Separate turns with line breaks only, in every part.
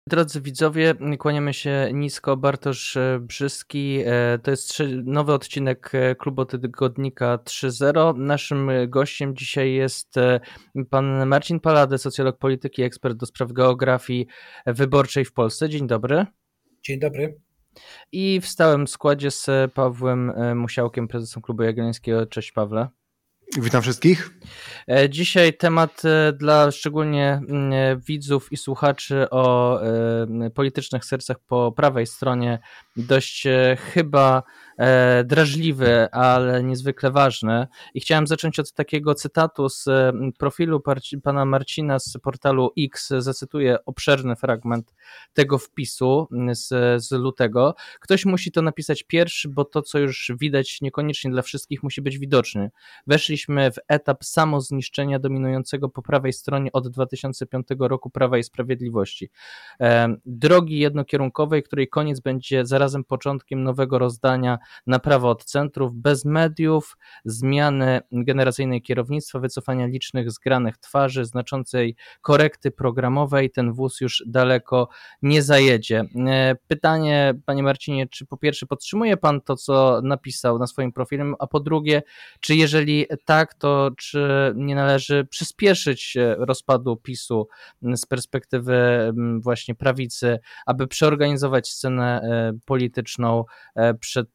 Drodzy widzowie, kłaniamy się nisko. Bartosz Brzyski. To jest nowy odcinek Klubu Tygodnika 3.0. Naszym gościem dzisiaj jest pan Marcin Palade, socjolog polityki, ekspert do spraw geografii wyborczej w Polsce. Dzień dobry.
Dzień dobry.
I w stałym składzie z Pawłem Musiałkiem, prezesem Klubu Jagiellońskiego. Cześć, Pawle.
Witam wszystkich.
Dzisiaj temat dla szczególnie widzów i słuchaczy o politycznych sercach po prawej stronie, dość chyba drażliwy, ale niezwykle ważny. I chciałem zacząć od takiego cytatu z profilu pana Marcina z portalu X. Zacytuję obszerny fragment tego wpisu z lutego. Ktoś musi to napisać pierwszy, bo to, co już widać, niekoniecznie dla wszystkich musi być widoczne. Weszliśmy w etap samozniszczenia dominującego po prawej stronie od 2005 roku Prawa i Sprawiedliwości. Drogi jednokierunkowej, której koniec będzie zarazem początkiem nowego rozdania na prawo od centrów, bez mediów, zmiany generacyjnej kierownictwa, wycofania licznych zgranych twarzy, znaczącej korekty programowej, ten wóz już daleko nie zajedzie. Pytanie, panie Marcinie, czy po pierwsze podtrzymuje pan to, co napisał na swoim profilu, a po drugie, czy jeżeli tak, to czy nie należy przyspieszyć rozpadu PiS-u z perspektywy właśnie prawicy, aby przeorganizować scenę polityczną przed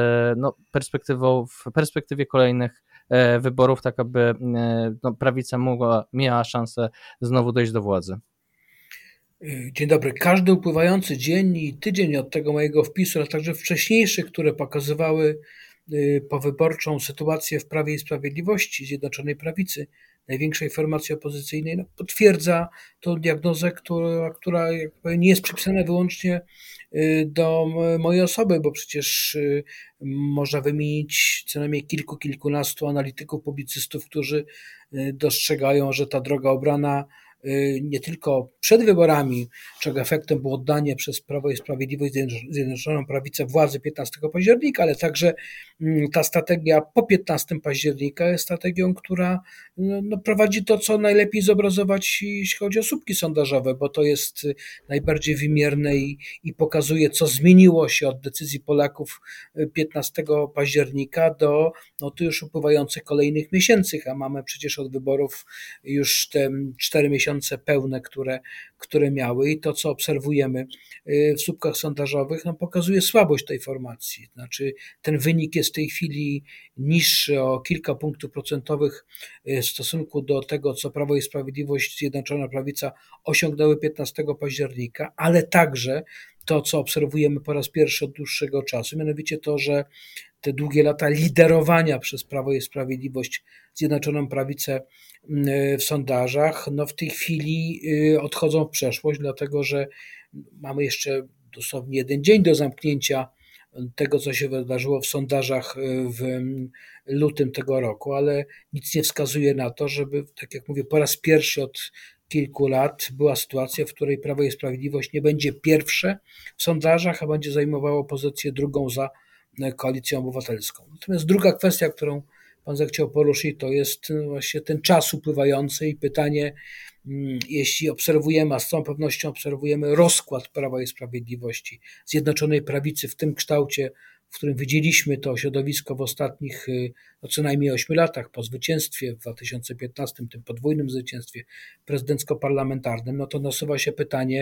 w perspektywie kolejnych wyborów, tak aby prawica miała szansę znowu dojść do władzy?
Dzień dobry. Każdy upływający dzień i tydzień od tego mojego wpisu, ale także wcześniejszych, które pokazywały powyborczą sytuację w Prawie i Sprawiedliwości, Zjednoczonej Prawicy, największej formacji opozycyjnej, potwierdza tą diagnozę, która nie jest przypisana wyłącznie do mojej osoby, bo przecież można wymienić co najmniej kilkunastu analityków, publicystów, którzy dostrzegają, że ta droga obrana nie tylko przed wyborami, czego efektem było oddanie przez Prawo i Sprawiedliwość, Zjednoczoną Prawicę władzy 15 października, ale także ta strategia po 15 października jest strategią, która prowadzi to, co najlepiej zobrazować, jeśli chodzi o słupki sondażowe, bo to jest najbardziej wymierne i pokazuje, co zmieniło się od decyzji Polaków 15 października do tu już upływających kolejnych miesięcy, a mamy przecież od wyborów już te 4 miesiące pełne, które miały, i to, co obserwujemy w słupkach sondażowych, pokazuje słabość tej formacji. Znaczy, ten wynik jest w tej chwili niższy o kilka punktów procentowych w stosunku do tego, co Prawo i Sprawiedliwość, Zjednoczona Prawica osiągnęły 15 października, ale także to, co obserwujemy po raz pierwszy od dłuższego czasu, mianowicie to, że te długie lata liderowania przez Prawo i Sprawiedliwość, Zjednoczoną Prawicę w sondażach, w tej chwili odchodzą w przeszłość, dlatego że mamy jeszcze dosłownie jeden dzień do zamknięcia tego, co się wydarzyło w sondażach w lutym tego roku, ale nic nie wskazuje na to, żeby, tak jak mówię, po raz pierwszy od kilku lat była sytuacja, w której Prawo i Sprawiedliwość nie będzie pierwsze w sondażach, a będzie zajmowało pozycję drugą za Koalicją Obywatelską. Natomiast druga kwestia, którą pan zechciał poruszyć, to jest właśnie ten czas upływający i pytanie, jeśli obserwujemy, a z całą pewnością obserwujemy rozkład Prawa i Sprawiedliwości, Zjednoczonej Prawicy w tym kształcie, w którym widzieliśmy to środowisko w ostatnich co najmniej 8 latach po zwycięstwie w 2015, tym podwójnym zwycięstwie prezydencko-parlamentarnym, to nasuwa się pytanie,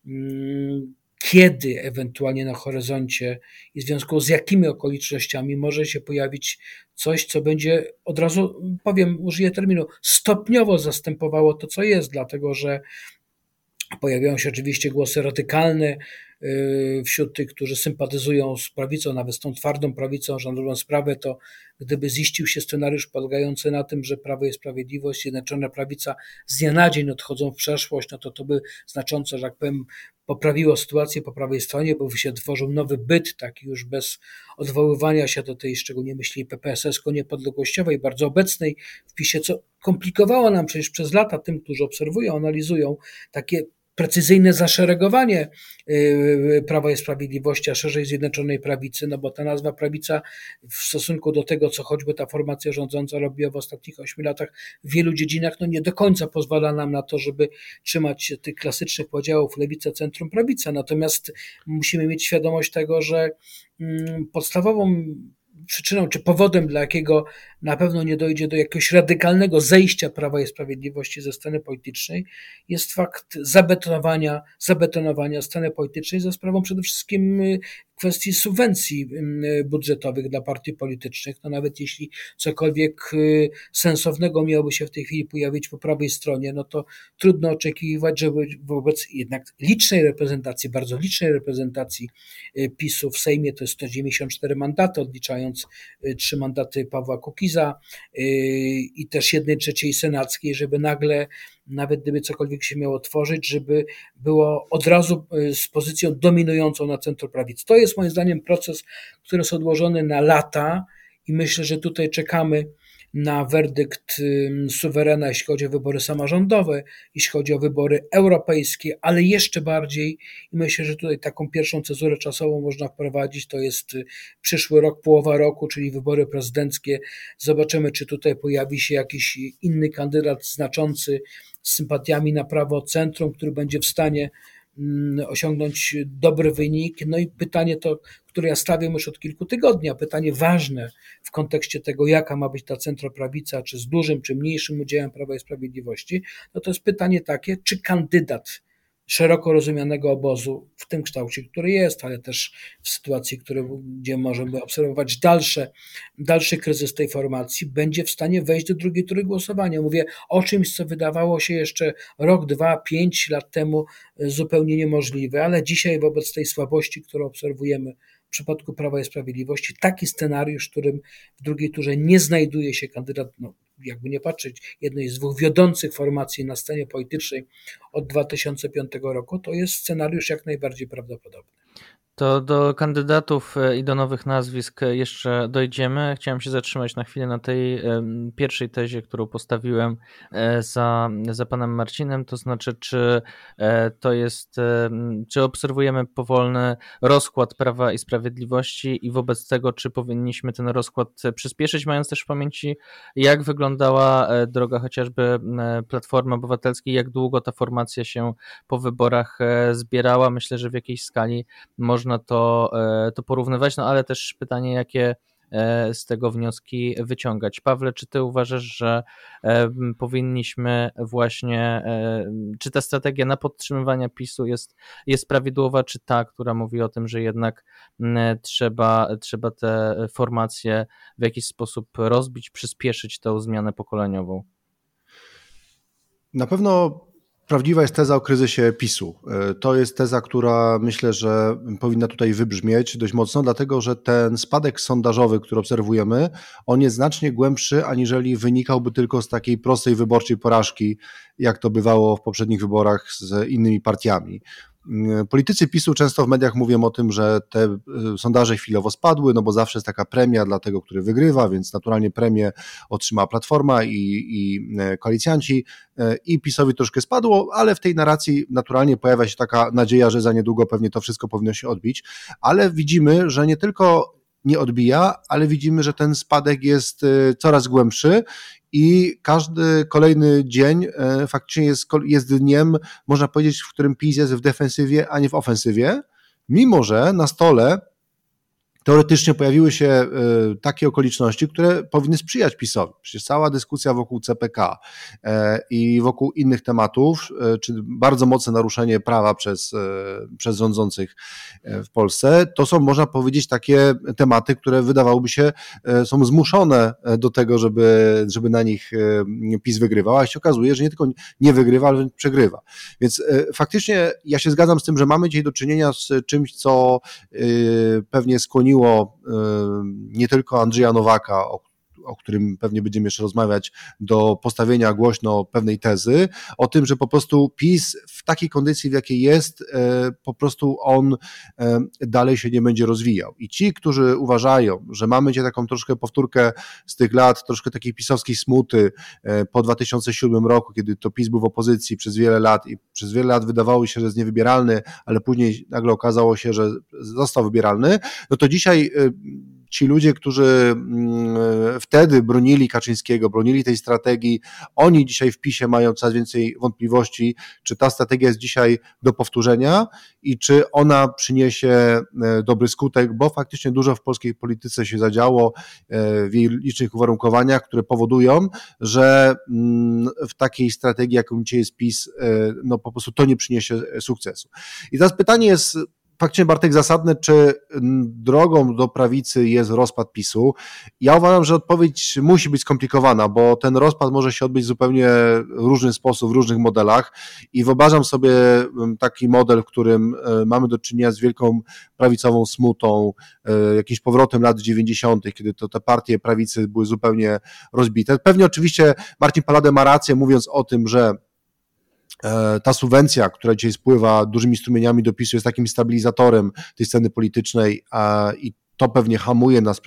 kiedy ewentualnie na horyzoncie i w związku z jakimi okolicznościami może się pojawić coś, co będzie, od razu powiem, użyję terminu, stopniowo zastępowało to, co jest, dlatego że pojawiają się oczywiście głosy radykalne wśród tych, którzy sympatyzują z prawicą, nawet z tą twardą prawicą, że na dobrą sprawę to gdyby ziścił się scenariusz polegający na tym, że Prawo i Sprawiedliwość, Zjednoczona Prawica z dnia na dzień odchodzą w przeszłość, to by znacząco, że tak powiem, poprawiło sytuację po prawej stronie, bo się tworzył nowy byt, taki już bez odwoływania się do tej szczególnie myśli PPSS-ko-niepodległościowej, bardzo obecnej w PiS-ie, co komplikowało nam przecież przez lata tym, którzy obserwują, analizują takie precyzyjne zaszeregowanie Prawa i Sprawiedliwości, a szerzej Zjednoczonej Prawicy, no bo ta nazwa prawica w stosunku do tego, co choćby ta formacja rządząca robiła w ostatnich 8 latach w wielu dziedzinach, no nie do końca pozwala nam na to, żeby trzymać się tych klasycznych podziałów lewica, centrum, prawica. Natomiast musimy mieć świadomość tego, że podstawową przyczyną czy powodem, dla jakiego na pewno nie dojdzie do jakiegoś radykalnego zejścia Prawa i Sprawiedliwości ze sceny politycznej, jest fakt zabetonowania sceny politycznej za sprawą przede wszystkim kwestii subwencji budżetowych dla partii politycznych. No nawet jeśli cokolwiek sensownego miałoby się w tej chwili pojawić po prawej stronie, no to trudno oczekiwać, żeby wobec jednak licznej reprezentacji, bardzo licznej reprezentacji PiS-u w Sejmie, to jest 194 mandaty, odliczając 3 mandaty Pawła Kukiza i też 1/3 senackiej, żeby nagle, nawet gdyby cokolwiek się miało tworzyć, żeby było od razu z pozycją dominującą na centroprawicy. To jest moim zdaniem proces, który jest odłożony na lata i myślę, że tutaj czekamy na werdykt suwerena, jeśli chodzi o wybory samorządowe, jeśli chodzi o wybory europejskie, ale jeszcze bardziej i myślę, że tutaj taką pierwszą cezurę czasową można wprowadzić, to jest przyszły rok, połowa roku, czyli wybory prezydenckie. Zobaczymy, czy tutaj pojawi się jakiś inny kandydat znaczący z sympatiami na prawo centrum, który będzie w stanie osiągnąć dobry wynik. No i pytanie to, które ja stawiam już od kilku tygodni, a pytanie ważne w kontekście tego, jaka ma być ta centroprawica, czy z dużym, czy mniejszym udziałem Prawa i Sprawiedliwości, no to jest pytanie takie, czy kandydat szeroko rozumianego obozu w tym kształcie, który jest, ale też w sytuacji, gdzie możemy obserwować dalszy kryzys tej formacji, będzie w stanie wejść do drugiej tury głosowania. Mówię o czymś, co wydawało się jeszcze rok, 2, 5 lat temu zupełnie niemożliwe, ale dzisiaj wobec tej słabości, którą obserwujemy w przypadku Prawa i Sprawiedliwości, taki scenariusz, w którym w drugiej turze nie znajduje się kandydat, no, jakby nie patrzeć, jednej z 2 wiodących formacji na scenie politycznej od 2005 roku, to jest scenariusz jak najbardziej prawdopodobny.
To do kandydatów i do nowych nazwisk jeszcze dojdziemy. Chciałem się zatrzymać na chwilę na tej pierwszej tezie, którą postawiłem za panem Marcinem, to znaczy, czy obserwujemy powolny rozkład Prawa i Sprawiedliwości i wobec tego, czy powinniśmy ten rozkład przyspieszyć, mając też w pamięci, jak wyglądała droga chociażby Platformy Obywatelskiej, jak długo ta formacja się po wyborach zbierała. Myślę, że w jakiejś skali można to porównywać, no ale też pytanie, jakie z tego wnioski wyciągać. Pawle, czy ty uważasz, że powinniśmy właśnie, czy ta strategia na podtrzymywanie PiS-u jest prawidłowa, czy ta, która mówi o tym, że jednak trzeba te formacje w jakiś sposób rozbić, przyspieszyć tą zmianę pokoleniową?
Na pewno prawdziwa jest teza o kryzysie PiS-u. To jest teza, która myślę, że powinna tutaj wybrzmieć dość mocno, dlatego że ten spadek sondażowy, który obserwujemy, on jest znacznie głębszy, aniżeli wynikałby tylko z takiej prostej wyborczej porażki, jak to bywało w poprzednich wyborach z innymi partiami. Politycy PiS-u często w mediach mówią o tym, że te sondaże chwilowo spadły, no bo zawsze jest taka premia dla tego, który wygrywa, więc naturalnie premię otrzymała Platforma i koalicjanci i PiS-owi troszkę spadło, ale w tej narracji naturalnie pojawia się taka nadzieja, że za niedługo pewnie to wszystko powinno się odbić, ale widzimy, że nie tylko nie odbija, ale widzimy, że ten spadek jest coraz głębszy i każdy kolejny dzień faktycznie jest dniem, można powiedzieć, w którym PiS jest w defensywie, a nie w ofensywie, mimo że na stole teoretycznie pojawiły się takie okoliczności, które powinny sprzyjać PiS-owi. Przecież cała dyskusja wokół CPK i wokół innych tematów, czy bardzo mocne naruszenie prawa przez rządzących w Polsce, to są, można powiedzieć, takie tematy, które wydawałoby się są zmuszone do tego, żeby na nich PiS wygrywał, a się okazuje, że nie tylko nie wygrywa, ale przegrywa. Więc faktycznie ja się zgadzam z tym, że mamy dzisiaj do czynienia z czymś, co pewnie skłoniło nie tylko Andrzeja Nowaka, o którym pewnie będziemy jeszcze rozmawiać, do postawienia głośno pewnej tezy, o tym, że po prostu PiS w takiej kondycji, w jakiej jest, po prostu on dalej się nie będzie rozwijał. I ci, którzy uważają, że mamy taką troszkę powtórkę z tych lat, troszkę takiej pisowskiej smuty po 2007 roku, kiedy to PiS był w opozycji przez wiele lat i przez wiele lat wydawało się, że jest niewybieralny, ale później nagle okazało się, że został wybieralny, no to dzisiaj ci ludzie, którzy wtedy bronili Kaczyńskiego, bronili tej strategii, oni dzisiaj w PiS-ie mają coraz więcej wątpliwości, czy ta strategia jest dzisiaj do powtórzenia i czy ona przyniesie dobry skutek, bo faktycznie dużo w polskiej polityce się zadziało w jej licznych uwarunkowaniach, które powodują, że w takiej strategii, jaką dzisiaj jest PiS, no po prostu to nie przyniesie sukcesu. I teraz pytanie jest faktycznie, Bartek, zasadne, czy drogą do prawicy jest rozpad PiS-u. Ja uważam, że odpowiedź musi być skomplikowana, bo ten rozpad może się odbyć w zupełnie różny sposób, w różnych modelach i wyobrażam sobie taki model, w którym mamy do czynienia z wielką prawicową smutą, jakimś powrotem lat 90., kiedy to te partie prawicy były zupełnie rozbite. Pewnie oczywiście Marcin Palade ma rację, mówiąc o tym, że ta subwencja, która dzisiaj spływa dużymi strumieniami do PiS-u, jest takim stabilizatorem tej sceny politycznej i to pewnie hamuje nas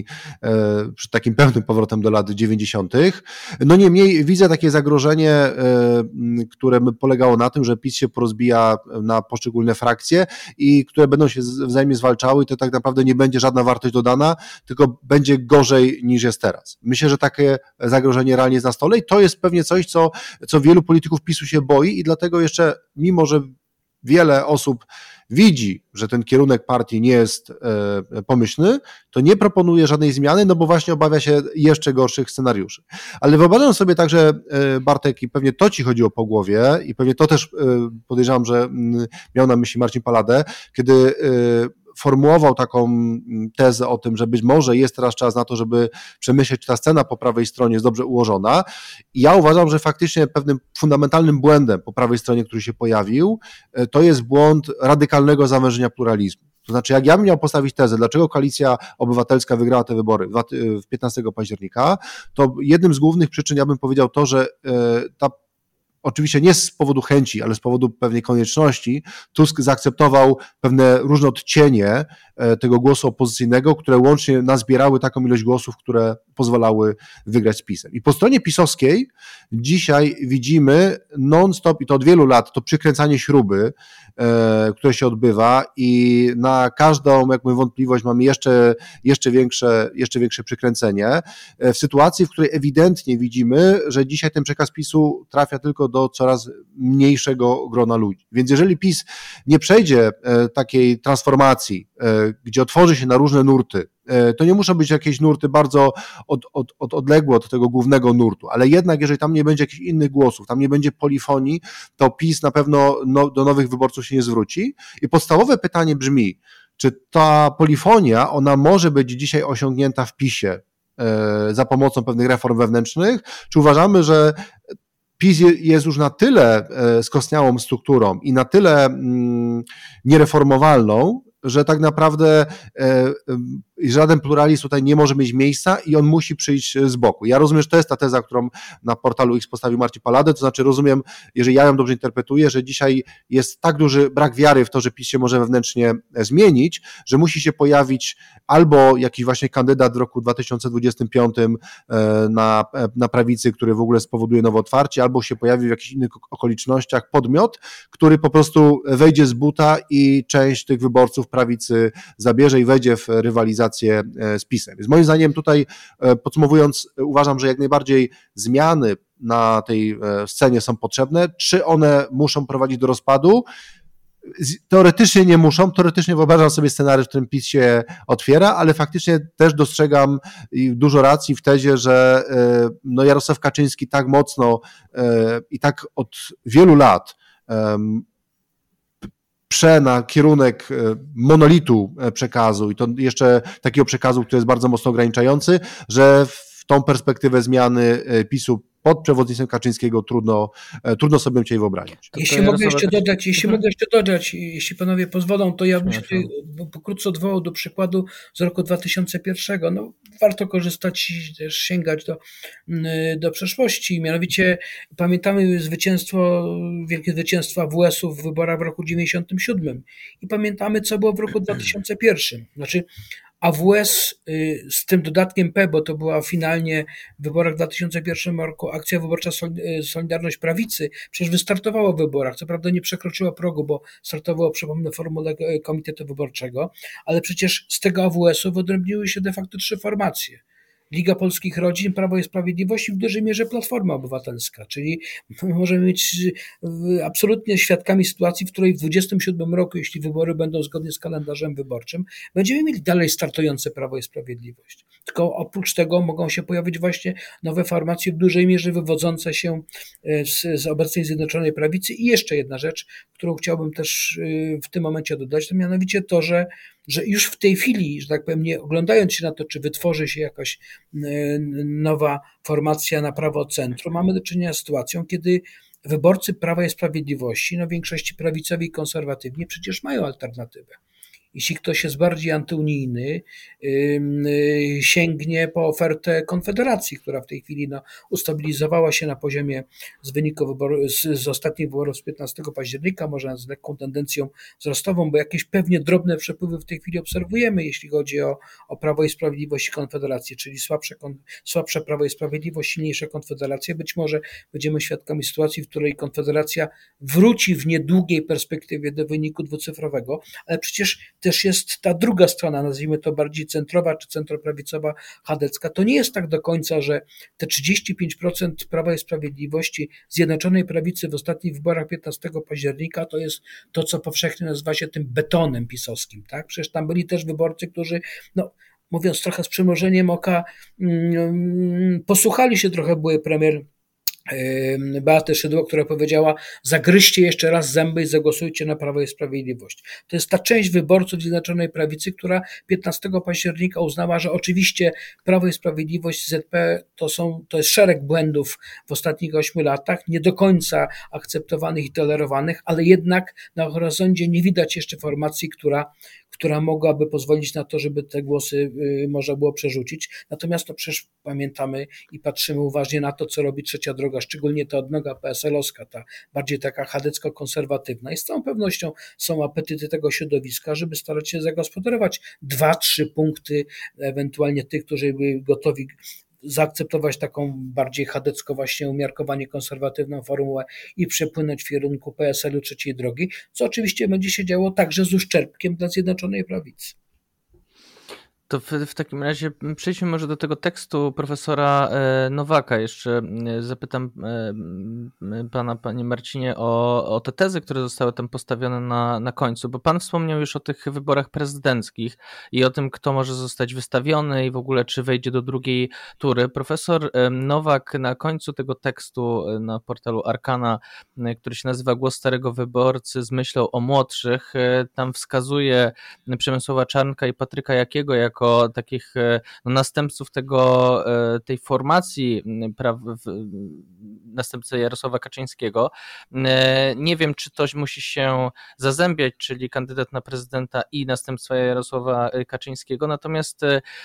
przed takim pewnym powrotem do lat 90. No niemniej widzę takie zagrożenie, które polegało na tym, że PiS się porozbija na poszczególne frakcje i które będą się wzajemnie zwalczały i to tak naprawdę nie będzie żadna wartość dodana, tylko będzie gorzej niż jest teraz. Myślę, że takie zagrożenie realnie jest na stole i to jest pewnie coś, co wielu polityków PiS-u się boi i dlatego jeszcze, mimo że wiele osób widzi, że ten kierunek partii nie jest pomyślny, to nie proponuje żadnej zmiany, no bo właśnie obawia się jeszcze gorszych scenariuszy. Ale wyobrażam sobie także, Bartek, i pewnie to ci chodziło po głowie i pewnie to też podejrzewam, że miał na myśli Marcin Palade, kiedy formułował taką tezę o tym, że być może jest teraz czas na to, żeby przemyśleć, czy ta scena po prawej stronie jest dobrze ułożona. I ja uważam, że faktycznie pewnym fundamentalnym błędem po prawej stronie, który się pojawił, to jest błąd radykalnego zawężenia pluralizmu. To znaczy, jak ja bym miał postawić tezę, dlaczego Koalicja Obywatelska wygrała te wybory 15 października, to jednym z głównych przyczyn ja bym powiedział to, że oczywiście nie z powodu chęci, ale z powodu pewnej konieczności, Tusk zaakceptował pewne różne odcienie tego głosu opozycyjnego, które łącznie nazbierały taką ilość głosów, które pozwalały wygrać z PiS-em. I po stronie pisowskiej dzisiaj widzimy non-stop, i to od wielu lat, to przykręcanie śruby, które się odbywa i na każdą, jak mówię, wątpliwość mamy jeszcze większe przykręcenie w sytuacji, w której ewidentnie widzimy, że dzisiaj ten przekaz PiS-u trafia tylko do coraz mniejszego grona ludzi. Więc jeżeli PiS nie przejdzie takiej transformacji, gdzie otworzy się na różne nurty, to nie muszą być jakieś nurty bardzo odległe od tego głównego nurtu, ale jednak jeżeli tam nie będzie jakichś innych głosów, tam nie będzie polifonii, to PiS na pewno do nowych wyborców się nie zwróci. I podstawowe pytanie brzmi, czy ta polifonia, ona może być dzisiaj osiągnięta w PiS-ie za pomocą pewnych reform wewnętrznych, czy uważamy, że PiS jest już na tyle skostniałą strukturą i na tyle niereformowalną, że tak naprawdę żaden pluralizm tutaj nie może mieć miejsca i on musi przyjść z boku. Ja rozumiem, że to jest ta teza, którą na portalu X postawił Marcin Palade, to znaczy rozumiem, jeżeli ja ją dobrze interpretuję, że dzisiaj jest tak duży brak wiary w to, że PiS się może wewnętrznie zmienić, że musi się pojawić albo jakiś właśnie kandydat w roku 2025 na prawicy, który w ogóle spowoduje nowe otwarcie, albo się pojawi w jakichś innych okolicznościach podmiot, który po prostu wejdzie z buta i część tych wyborców prawicy zabierze i wejdzie w rywalizację z PiS-em. Więc moim zdaniem tutaj, podsumowując, uważam, że jak najbardziej zmiany na tej scenie są potrzebne. Czy one muszą prowadzić do rozpadu? Teoretycznie nie muszą, teoretycznie wyobrażam sobie scenariusz, w którym PiS się otwiera, ale faktycznie też dostrzegam dużo racji w tezie, że Jarosław Kaczyński tak i tak od wielu lat na kierunek monolitu przekazu i to jeszcze takiego przekazu, który jest bardzo mocno ograniczający, że w tą perspektywę zmiany PiS-u pod przewodnictwem Kaczyńskiego trudno sobie cię wyobrazić.
Jeśli mogę jeszcze dodać, jeśli panowie pozwolą, to ja bym się pokrótce odwołał do przykładu z roku 2001. No, warto korzystać i też sięgać do przeszłości. Mianowicie pamiętamy wielkie zwycięstwa AWS-u w wyborach w roku 1997 i pamiętamy, co było w roku 2001. Znaczy AWS z tym dodatkiem P, bo to była finalnie w wyborach w 2001 roku akcja wyborcza Solidarność Prawicy, przecież wystartowała w wyborach. Co prawda nie przekroczyła progu, bo startowało, przypomnę, w formule Komitetu Wyborczego, ale przecież z tego AWS-u wyodrębniły się de facto 3 formacje. Liga Polskich Rodzin, Prawo i Sprawiedliwość i w dużej mierze Platforma Obywatelska, czyli możemy być absolutnie świadkami sytuacji, w której w 2027 roku, jeśli wybory będą zgodnie z kalendarzem wyborczym, będziemy mieli dalej startujące Prawo i Sprawiedliwość. Tylko oprócz tego mogą się pojawić właśnie nowe formacje w dużej mierze wywodzące się z obecnej Zjednoczonej Prawicy. I jeszcze jedna rzecz, którą chciałbym też w tym momencie dodać, to mianowicie to, że już w tej chwili, że tak powiem, nie oglądając się na to, czy wytworzy się jakaś nowa formacja na prawo centrum, mamy do czynienia z sytuacją, kiedy wyborcy Prawa i Sprawiedliwości, w większości prawicowi i konserwatywni, przecież mają alternatywę. Jeśli ktoś jest bardziej antyunijny, sięgnie po ofertę Konfederacji, która w tej chwili ustabilizowała się na poziomie z wyniku z ostatnich wyborów z 15 października, może z lekką tendencją wzrostową, bo jakieś pewnie drobne przepływy w tej chwili obserwujemy, jeśli chodzi o Prawo i Sprawiedliwość i Konfederację, czyli słabsze Prawo i Sprawiedliwość, silniejsza Konfederacja. Być może będziemy świadkami sytuacji, w której Konfederacja wróci w niedługiej perspektywie do wyniku dwucyfrowego, ale przecież też jest ta druga strona, nazwijmy to bardziej centrowa czy centroprawicowa, chadecka. To nie jest tak do końca, że te 35% Prawa i Sprawiedliwości Zjednoczonej Prawicy w ostatnich wyborach 15 października to jest to, co powszechnie nazywa się tym betonem pisowskim. Tak? Przecież tam byli też wyborcy, którzy, mówiąc trochę z przymrużeniem oka, posłuchali się trochę byłej premier Beaty Szydło, która powiedziała: zagryźcie jeszcze raz zęby i zagłosujcie na Prawo i Sprawiedliwość. To jest ta część wyborców Zjednoczonej Prawicy, która 15 października uznała, że oczywiście Prawo i Sprawiedliwość, ZP to jest szereg błędów w ostatnich 8 latach, nie do końca akceptowanych i tolerowanych, ale jednak na horyzoncie nie widać jeszcze formacji, która mogłaby pozwolić na to, żeby te głosy można było przerzucić. Natomiast to przecież pamiętamy i patrzymy uważnie na to, co robi Trzecia Droga, szczególnie ta odnoga PSL-owska, ta bardziej taka chadecko-konserwatywna. I z całą pewnością są apetyty tego środowiska, żeby starać się zagospodarować 2-3 punkty, ewentualnie tych, którzy by gotowi zaakceptować taką bardziej chadecko właśnie umiarkowanie konserwatywną formułę i przepłynąć w kierunku PSL-u Trzeciej Drogi, co oczywiście będzie się działo także z uszczerbkiem dla Zjednoczonej Prawicy.
To w takim razie przejdźmy może do tego tekstu profesora Nowaka. Jeszcze zapytam pana, panie Marcinie, o te tezy, które zostały tam postawione na końcu, bo pan wspomniał już o tych wyborach prezydenckich i o tym, kto może zostać wystawiony i w ogóle czy wejdzie do drugiej tury. Profesor Nowak na końcu tego tekstu na portalu Arkana, który się nazywa Głos Starego Wyborcy z myślą o młodszych, tam wskazuje Przemysława Czarnka i Patryka Jakiego jako takich następców tej formacji, następcy Jarosława Kaczyńskiego. Nie wiem, czy to musi się zazębiać, czyli kandydat na prezydenta i następca Jarosława Kaczyńskiego, natomiast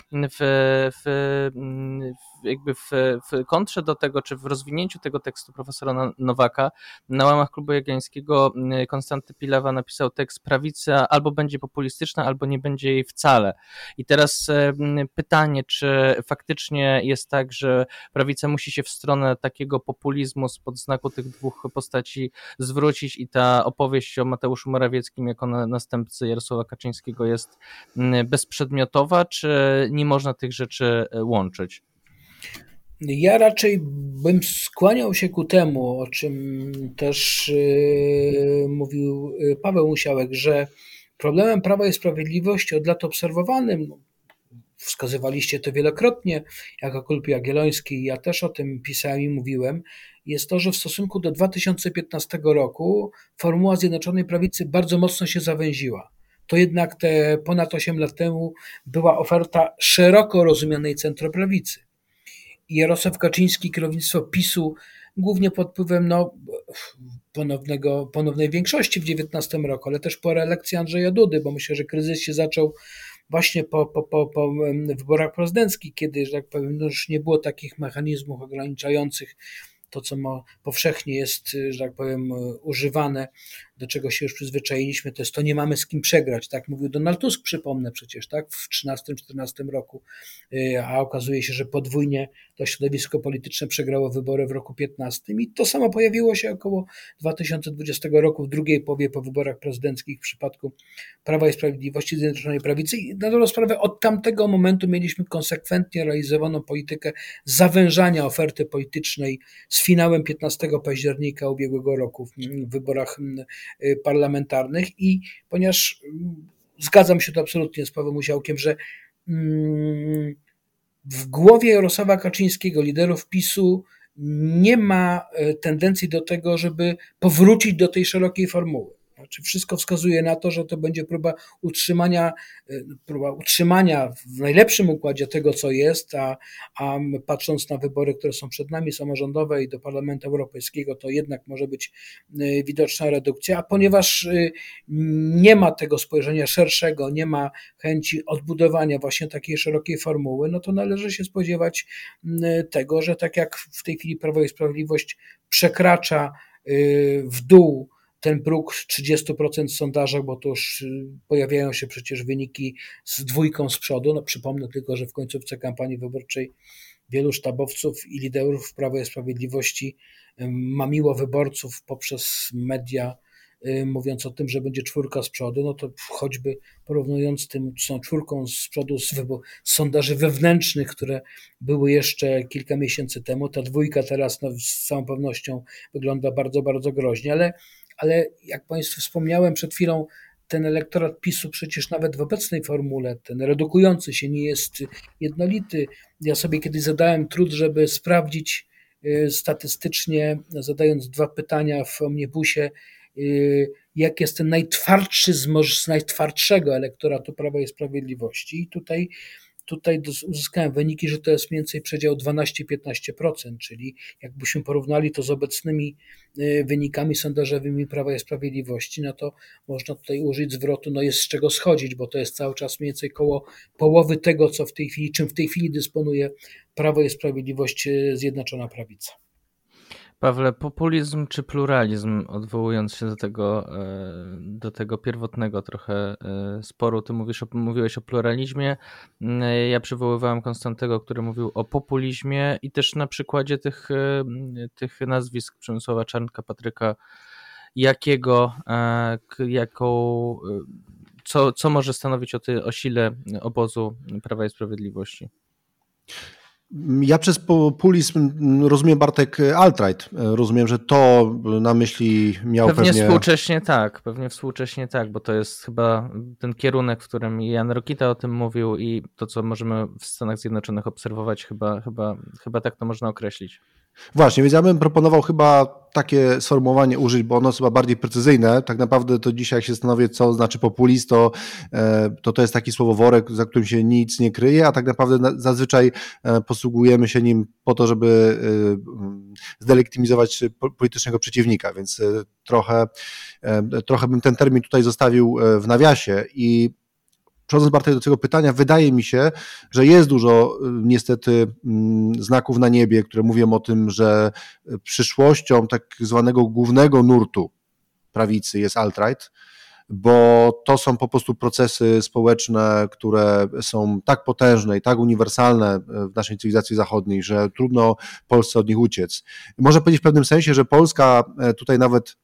w kontrze do tego, czy w rozwinięciu tego tekstu profesora Nowaka na łamach Klubu Jagiellońskiego Konstanty Pilawa napisał tekst: prawica albo będzie populistyczna, albo nie będzie jej wcale. I teraz pytanie, czy faktycznie jest tak, że prawica musi się w stronę takiego populizmu spod znaku tych dwóch postaci zwrócić i ta opowieść o Mateuszu Morawieckim jako następcy Jarosława Kaczyńskiego jest bezprzedmiotowa, czy nie można tych rzeczy łączyć?
Ja raczej bym skłaniał się ku temu, o czym też mówił Paweł Musiałek, że problemem Prawa i Sprawiedliwości od lat obserwowanym, wskazywaliście to wielokrotnie jako Klub Jagielloński, ja też o tym pisałem i mówiłem, jest to, że w stosunku do 2015 roku formuła Zjednoczonej Prawicy bardzo mocno się zawęziła. To jednak te ponad 8 lat temu była oferta szeroko rozumianej centroprawicy. Jarosław Kaczyński, kierownictwo PiS-u, głównie pod wpływem ponownej większości w 2019 roku, ale też po reelekcji Andrzeja Dudy, bo myślę, że kryzys się zaczął właśnie po wyborach prezydenckich, kiedy, że tak powiem, już nie było takich mechanizmów ograniczających to, co powszechnie jest, że tak powiem, używane, do czego się już przyzwyczailiśmy, to jest to nie mamy z kim przegrać, tak mówił Donald Tusk, przypomnę przecież, tak, w 2013-2014 roku, a okazuje się, że podwójnie to środowisko polityczne przegrało wybory w roku 2015 i to samo pojawiło się około 2020 roku, w drugiej połowie po wyborach prezydenckich w przypadku Prawa i Sprawiedliwości, Zjednoczonej Prawicy i na dobrą sprawę od tamtego momentu mieliśmy konsekwentnie realizowaną politykę zawężania oferty politycznej z finałem 15 października ubiegłego roku w wyborach parlamentarnych i ponieważ zgadzam się tu absolutnie z Pawłem Musiałkiem, że w głowie Jarosława Kaczyńskiego, liderów PiS-u nie ma tendencji do tego, żeby powrócić do tej szerokiej formuły. Znaczy wszystko wskazuje na to, że to będzie próba utrzymania w najlepszym układzie tego, co jest, a patrząc na wybory, które są przed nami, samorządowe i do Parlamentu Europejskiego, to jednak może być widoczna redukcja, a ponieważ nie ma tego spojrzenia szerszego, nie ma chęci odbudowania właśnie takiej szerokiej formuły, no to należy się spodziewać tego, że tak jak w tej chwili Prawo i Sprawiedliwość przekracza w dół ten próg 30% w sondażach, bo to już pojawiają się przecież wyniki z dwójką z przodu. No, przypomnę tylko, że w końcówce kampanii wyborczej wielu sztabowców i liderów Prawa i Sprawiedliwości mamiło wyborców poprzez media, mówiąc o tym, że będzie czwórka z przodu, no to choćby porównując z tą czwórką z przodu z sondaży wewnętrznych, które były jeszcze kilka miesięcy temu, ta dwójka teraz z całą pewnością wygląda bardzo, bardzo groźnie, ale jak Państwu wspomniałem przed chwilą, ten elektorat PiS-u przecież nawet w obecnej formule, ten redukujący się, nie jest jednolity. Ja sobie kiedyś zadałem trud, żeby sprawdzić statystycznie, zadając 2 pytania w omnibusie, jak jest ten najtwardszy z najtwardszego elektoratu Prawa i Sprawiedliwości. I tutaj uzyskałem wyniki, że to jest mniej więcej przedział 12-15%, czyli jakbyśmy porównali to z obecnymi wynikami sondażowymi Prawa i Sprawiedliwości, no to można tutaj użyć zwrotu, no jest z czego schodzić, bo to jest cały czas mniej więcej koło połowy tego, czym w tej chwili dysponuje Prawo i Sprawiedliwość, Zjednoczona Prawica.
Pawle, populizm czy pluralizm, odwołując się do tego pierwotnego trochę sporu, ty mówiłeś o pluralizmie, ja przywoływałem Konstantego, który mówił o populizmie i też na przykładzie tych nazwisk Przemysława Czarnka, Patryka Jakiego, co może stanowić o sile obozu Prawa i Sprawiedliwości?
Ja przez populizm rozumiem, Bartek, alt-right. Rozumiem, że to na myśli miał pewnie...
Pewnie współcześnie tak, bo to jest chyba ten kierunek, w którym Jan Rokita o tym mówił i to, co możemy w Stanach Zjednoczonych obserwować, chyba tak to można określić.
Właśnie, więc ja bym proponował chyba takie sformułowanie użyć, bo ono jest chyba bardziej precyzyjne. Tak naprawdę to dzisiaj, jak się zastanowię, co znaczy populizm, to jest taki słowoworek, za którym się nic nie kryje, a tak naprawdę zazwyczaj posługujemy się nim po to, żeby zdelegitymizować politycznego przeciwnika, więc trochę bym ten termin tutaj zostawił w nawiasie i przechodząc, Bartek, do tego pytania, wydaje mi się, że jest dużo niestety znaków na niebie, które mówią o tym, że przyszłością tak zwanego głównego nurtu prawicy jest alt-right, bo to są po prostu procesy społeczne, które są tak potężne i tak uniwersalne w naszej cywilizacji zachodniej, że trudno Polsce od nich uciec. Można powiedzieć w pewnym sensie, że Polska tutaj nawet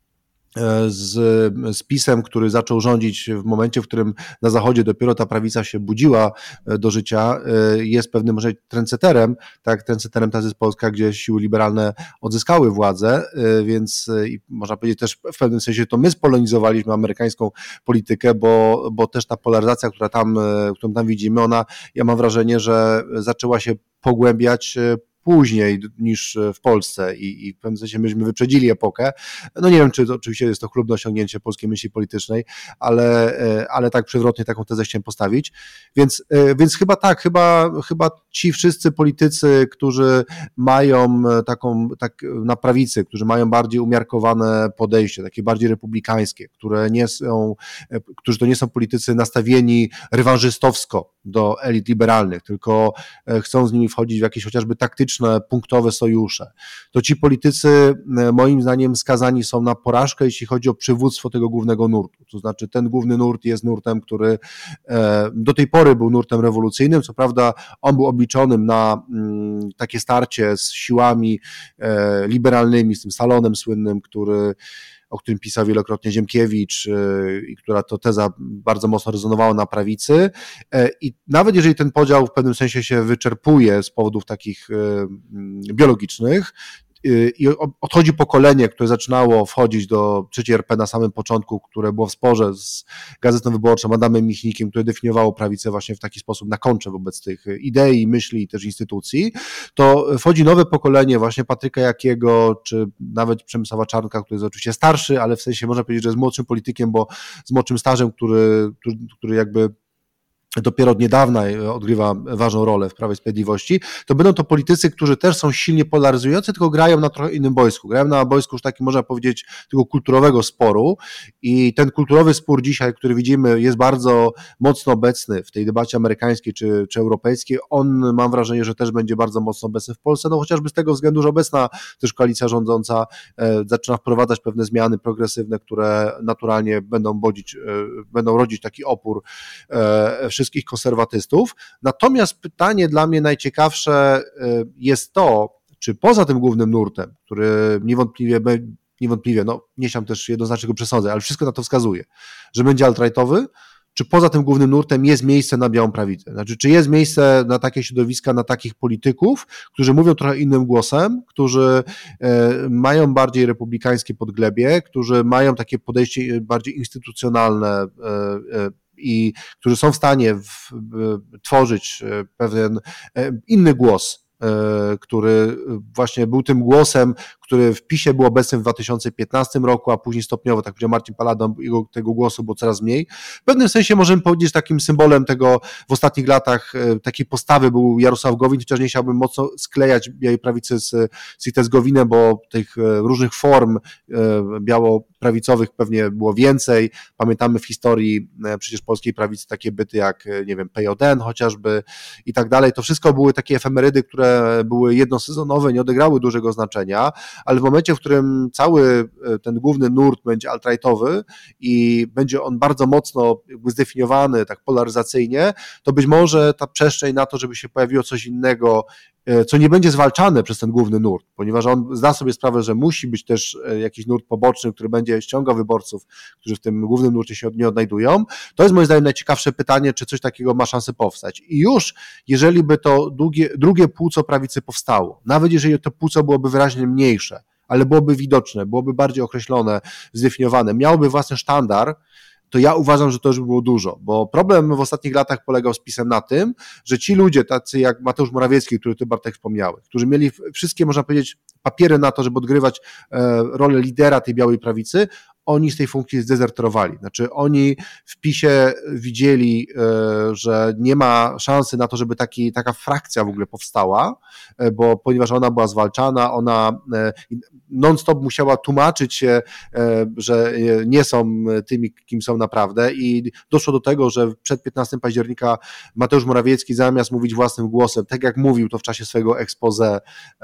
z PiS-em, który zaczął rządzić w momencie, w którym na Zachodzie dopiero ta prawica się budziła do życia, jest pewnym może trendsetterem, tak, trendsetterem teraz jest Polska, gdzie siły liberalne odzyskały władzę, więc można powiedzieć też w pewnym sensie to my spolonizowaliśmy amerykańską politykę, bo też ta polaryzacja, którą tam widzimy, ja mam wrażenie, że zaczęła się pogłębiać później niż w Polsce i w pewnym sensie myśmy wyprzedzili epokę. No nie wiem, czy to, oczywiście jest to chlubne osiągnięcie polskiej myśli politycznej, ale tak przewrotnie taką tezę chciałem postawić. Więc chyba tak, chyba ci wszyscy politycy, którzy mają tak na prawicy, którzy mają bardziej umiarkowane podejście, takie bardziej republikańskie, którzy to nie są politycy nastawieni rewanżystowsko do elit liberalnych, tylko chcą z nimi wchodzić w jakieś chociażby taktyczne, punktowe sojusze, to ci politycy moim zdaniem skazani są na porażkę, jeśli chodzi o przywództwo tego głównego nurtu. To znaczy ten główny nurt jest nurtem, który do tej pory był nurtem rewolucyjnym, co prawda on był obliczonym na takie starcie z siłami liberalnymi, z tym Salonem słynnym, o którym pisał wielokrotnie Ziemkiewicz i która to teza bardzo mocno rezonowała na prawicy. I nawet jeżeli ten podział w pewnym sensie się wyczerpuje z powodów takich biologicznych, i odchodzi pokolenie, które zaczynało wchodzić do III RP na samym początku, które było w sporze z Gazetą Wyborczą, Adamem Michnikiem, które definiowało prawicę właśnie w taki sposób na kontrze wobec tych idei, myśli i też instytucji, to wchodzi nowe pokolenie właśnie Patryka Jakiego, czy nawet Przemysława Czarnka, który jest oczywiście starszy, ale w sensie można powiedzieć, że jest młodszym politykiem, bo z młodszym stażem, który jakby dopiero od niedawna odgrywa ważną rolę w Prawie i Sprawiedliwości, to będą to politycy, którzy też są silnie polaryzujący, tylko grają na trochę innym boisku. Grają na boisku już takim, można powiedzieć, tego kulturowego sporu i ten kulturowy spór dzisiaj, który widzimy, jest bardzo mocno obecny w tej debacie amerykańskiej czy europejskiej. On, mam wrażenie, że też będzie bardzo mocno obecny w Polsce, no chociażby z tego względu, że obecna też koalicja rządząca zaczyna wprowadzać pewne zmiany progresywne, które naturalnie będą rodzić taki opór wszystkich konserwatystów. Natomiast pytanie dla mnie najciekawsze jest to, czy poza tym głównym nurtem, który niewątpliwie, no nie chciałem też jednoznacznie go przesądzać, ale wszystko na to wskazuje, że będzie alt-rightowy, czy poza tym głównym nurtem jest miejsce na białą prawicę? Znaczy, czy jest miejsce na takie środowiska, na takich polityków, którzy mówią trochę innym głosem, którzy mają bardziej republikańskie podglebie, którzy mają takie podejście bardziej instytucjonalne i którzy są w stanie tworzyć pewien inny głos, który właśnie był tym głosem, który w PiS-ie był obecny w 2015 roku, a później stopniowo, tak powiedział Marcin Palada, tego głosu było coraz mniej. W pewnym sensie możemy powiedzieć, że takim symbolem tego w ostatnich latach takiej postawy był Jarosław Gowin, chociaż nie chciałbym mocno sklejać białej prawicy z Gowinem, bo tych różnych form białoprawicowych pewnie było więcej. Pamiętamy w historii przecież polskiej prawicy takie byty jak, nie wiem, PJN chociażby i tak dalej. To wszystko były takie efemerydy, które były jednosezonowe, nie odegrały dużego znaczenia, ale w momencie, w którym cały ten główny nurt będzie alt-rightowy i będzie on bardzo mocno zdefiniowany tak polaryzacyjnie, to być może ta przestrzeń na to, żeby się pojawiło coś innego, co nie będzie zwalczane przez ten główny nurt, ponieważ on zda sobie sprawę, że musi być też jakiś nurt poboczny, który będzie ściągał wyborców, którzy w tym głównym nurcie się nie odnajdują. To jest moim zdaniem najciekawsze pytanie, czy coś takiego ma szansę powstać. I już, jeżeli by to drugie płuco prawicy powstało, nawet jeżeli to płuco byłoby wyraźnie mniejsze, ale byłoby widoczne, byłoby bardziej określone, zdefiniowane, miałoby własny sztandar, to ja uważam, że to już by było dużo, bo problem w ostatnich latach polegał z PiS-em na tym, że ci ludzie, tacy jak Mateusz Morawiecki, który ty, Bartek, wspomniałeś, którzy mieli wszystkie, można powiedzieć, papiery na to, żeby odgrywać rolę lidera tej białej prawicy, oni z tej funkcji zdezerterowali. Znaczy oni w PiS-ie widzieli, że nie ma szansy na to, żeby taka frakcja w ogóle powstała, ponieważ ona była zwalczana, ona non-stop musiała tłumaczyć się, że nie są tymi, kim są naprawdę i doszło do tego, że przed 15 października Mateusz Morawiecki zamiast mówić własnym głosem, tak jak mówił to w czasie swojego expose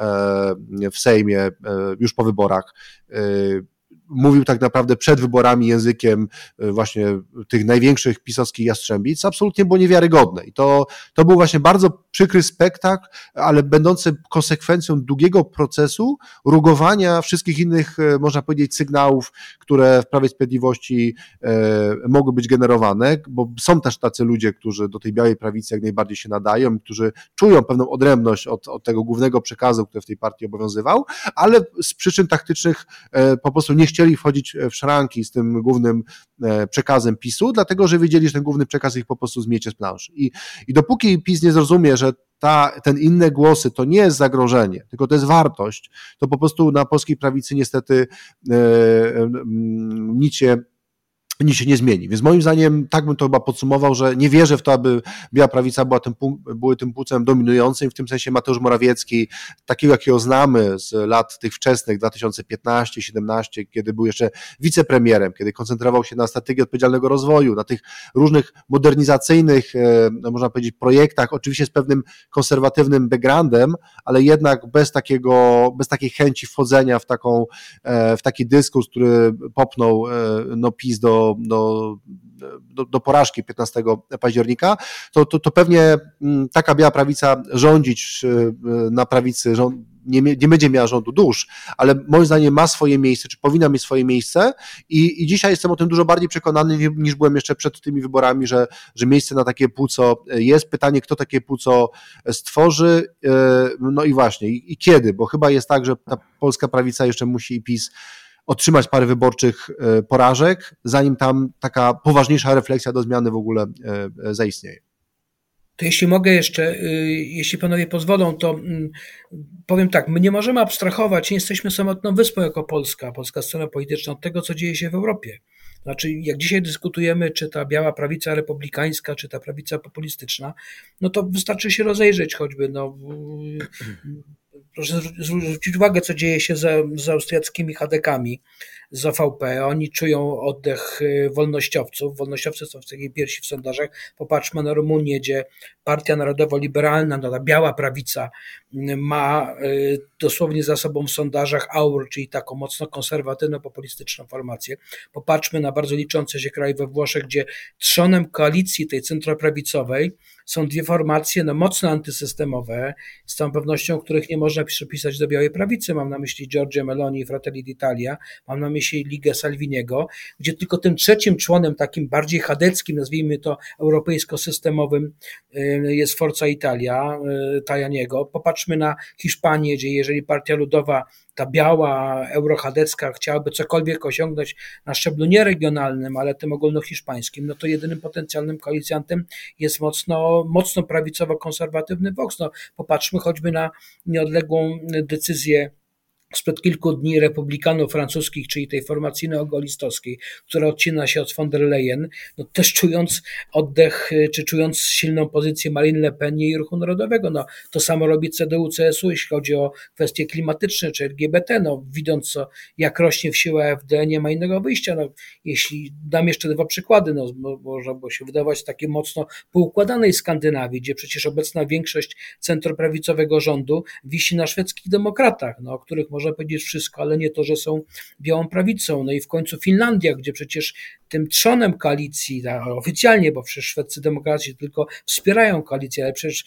w Sejmie już po wyborach, mówił tak naprawdę przed wyborami językiem właśnie tych największych pisowskich jastrzębic, co absolutnie było niewiarygodne. I to był właśnie bardzo przykry spektakl, ale będący konsekwencją długiego procesu rugowania wszystkich innych, można powiedzieć, sygnałów, które w Prawie i Sprawiedliwości mogły być generowane, bo są też tacy ludzie, którzy do tej białej prawicy jak najbardziej się nadają, którzy czują pewną odrębność od tego głównego przekazu, który w tej partii obowiązywał, ale z przyczyn taktycznych po prostu nie chcieli chcieli wchodzić w szranki z tym głównym przekazem PiS-u, dlatego że wiedzieli, że ten główny przekaz ich po prostu zmiecie z planszy. I dopóki PiS nie zrozumie, że ten inne głosy to nie jest zagrożenie, tylko to jest wartość, to po prostu na polskiej prawicy niestety nic się nie zmieni. Więc moim zdaniem, tak bym to chyba podsumował, że nie wierzę w to, aby biała prawica była tym płcem dominującym. W tym sensie Mateusz Morawiecki, takiego jakiego znamy z lat tych wczesnych, 2015-17, kiedy był jeszcze wicepremierem, kiedy koncentrował się na strategii odpowiedzialnego rozwoju, na tych różnych modernizacyjnych, można powiedzieć, projektach, oczywiście z pewnym konserwatywnym backgroundem, ale jednak bez takiej chęci wchodzenia w taki dyskurs, który popnął PiS do porażki 15 października, to pewnie taka biała prawica rządzić na prawicy nie będzie miała rządu dusz, ale moim zdaniem ma swoje miejsce, czy powinna mieć swoje miejsce i dzisiaj jestem o tym dużo bardziej przekonany niż byłem jeszcze przed tymi wyborami, że miejsce na takie płuco jest. Pytanie, kto takie płuco stworzy, no i właśnie, i kiedy, bo chyba jest tak, że ta polska prawica jeszcze musi i PiS otrzymać parę wyborczych porażek, zanim tam taka poważniejsza refleksja do zmiany w ogóle zaistnieje.
To jeśli mogę jeszcze, jeśli panowie pozwolą, to powiem tak, my nie możemy abstrahować, nie jesteśmy samotną wyspą jako polska scena polityczna od tego, co dzieje się w Europie. Znaczy, jak dzisiaj dyskutujemy, czy ta biała prawica republikańska, czy ta prawica populistyczna, no to wystarczy się rozejrzeć choćby, proszę zwrócić uwagę, co dzieje się z austriackimi chadekami, z OVP. Oni czują oddech wolnościowców. Wolnościowcy są w takiej piersi w sondażach. Popatrzmy na Rumunię, gdzie Partia Narodowo-Liberalna, ta biała prawica, ma dosłownie za sobą w sondażach AUR, czyli taką mocno konserwatywno-populistyczną formację. Popatrzmy na bardzo liczące się kraje we Włoszech, gdzie trzonem koalicji tej centroprawicowej są dwie formacje mocno antysystemowe, z całą pewnością, których nie można przypisać do białej prawicy. Mam na myśli Giorgia Meloni i Fratelli d'Italia, mam na myśli Ligę Salviniego, gdzie tylko tym trzecim członem, takim bardziej chadeckim, nazwijmy to europejsko-systemowym, jest Forza Italia, Tajaniego. Popatrzmy na Hiszpanię, gdzie jeżeli Partia Ludowa, ta biała, eurochadecka, chciałaby cokolwiek osiągnąć na szczeblu nieregionalnym, ale tym ogólnohiszpańskim, no to jedynym potencjalnym koalicjantem jest mocno prawicowo-konserwatywny Vox. Popatrzmy choćby na nieodległą decyzję sprzed kilku dni republikanów francuskich, czyli tej formacji neogolistowskiej, która odcina się od von der Leyen, też czując oddech, czy czując silną pozycję Marine Le Pen i Ruchu Narodowego. To samo robi CDU-CSU, jeśli chodzi o kwestie klimatyczne, czy LGBT, widząc jak rośnie w siłę AfD, nie ma innego wyjścia. Jeśli dam jeszcze dwa przykłady, można by się wydawać takiej mocno poukładanej Skandynawii, gdzie przecież obecna większość centroprawicowego rządu wisi na szwedzkich demokratach, o których można powiedzieć wszystko, ale nie to, że są białą prawicą. I w końcu Finlandia, gdzie przecież tym trzonem koalicji, oficjalnie, bo przecież szwedzcy demokraci tylko wspierają koalicję, ale przecież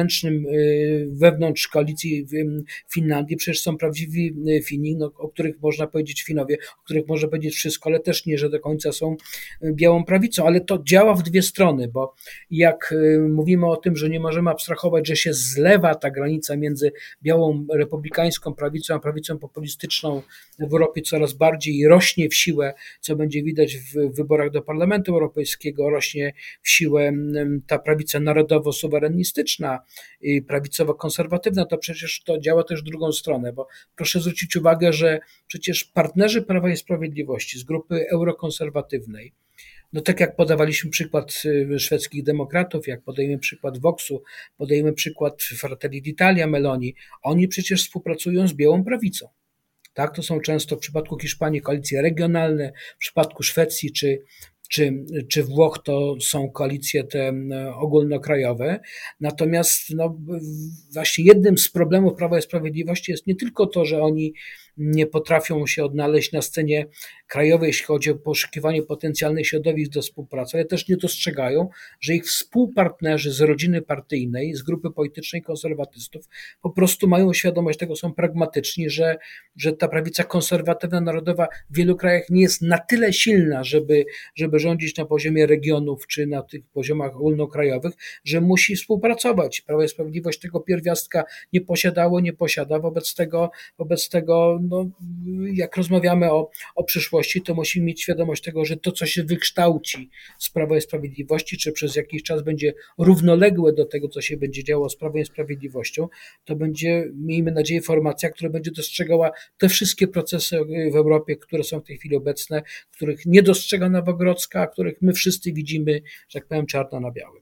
wewnątrz koalicji w Finlandii przecież są prawdziwi Fini, o których można powiedzieć Finowie, o których można powiedzieć wszystko, ale też nie, że do końca są białą prawicą, ale to działa w dwie strony, bo jak mówimy o tym, że nie możemy abstrahować, że się zlewa ta granica między białą republikańską prawicą a prawicą populistyczną w Europie coraz bardziej i rośnie w siłę, co będzie widać w wyborach do Parlamentu Europejskiego, rośnie w siłę ta prawica narodowo-suwerenistyczna i prawicowo-konserwatywna, to przecież to działa też w drugą stronę, bo proszę zwrócić uwagę, że przecież partnerzy Prawa i Sprawiedliwości z grupy eurokonserwatywnej, tak jak podawaliśmy przykład szwedzkich demokratów, jak podajemy przykład Voxu, podajemy przykład Fratelli d'Italia, Meloni, oni przecież współpracują z białą prawicą. Tak, to są często w przypadku Hiszpanii koalicje regionalne, w przypadku Szwecji czy Włoch to są koalicje te ogólnokrajowe. Natomiast właśnie jednym z problemów Prawa i Sprawiedliwości jest nie tylko to, że oni nie potrafią się odnaleźć na scenie krajowej, jeśli chodzi o poszukiwanie potencjalnych środowisk do współpracy, ale też nie dostrzegają, że ich współpartnerzy z rodziny partyjnej, z grupy politycznej konserwatystów po prostu mają świadomość tego, są pragmatyczni, że ta prawica konserwatywna, narodowa w wielu krajach nie jest na tyle silna, żeby rządzić na poziomie regionów czy na tych poziomach ogólnokrajowych, że musi współpracować. Prawo i Sprawiedliwość tego pierwiastka nie posiadało, nie posiada, wobec tego jak rozmawiamy o przyszłości, to musimy mieć świadomość tego, że to, co się wykształci z Prawa i Sprawiedliwości, czy przez jakiś czas będzie równoległe do tego, co się będzie działo z Prawem i Sprawiedliwością, to będzie, miejmy nadzieję, formacja, która będzie dostrzegała te wszystkie procesy w Europie, które są w tej chwili obecne, których nie dostrzega Nowogrodzka, a których my wszyscy widzimy, że tak powiem, czarno na białym.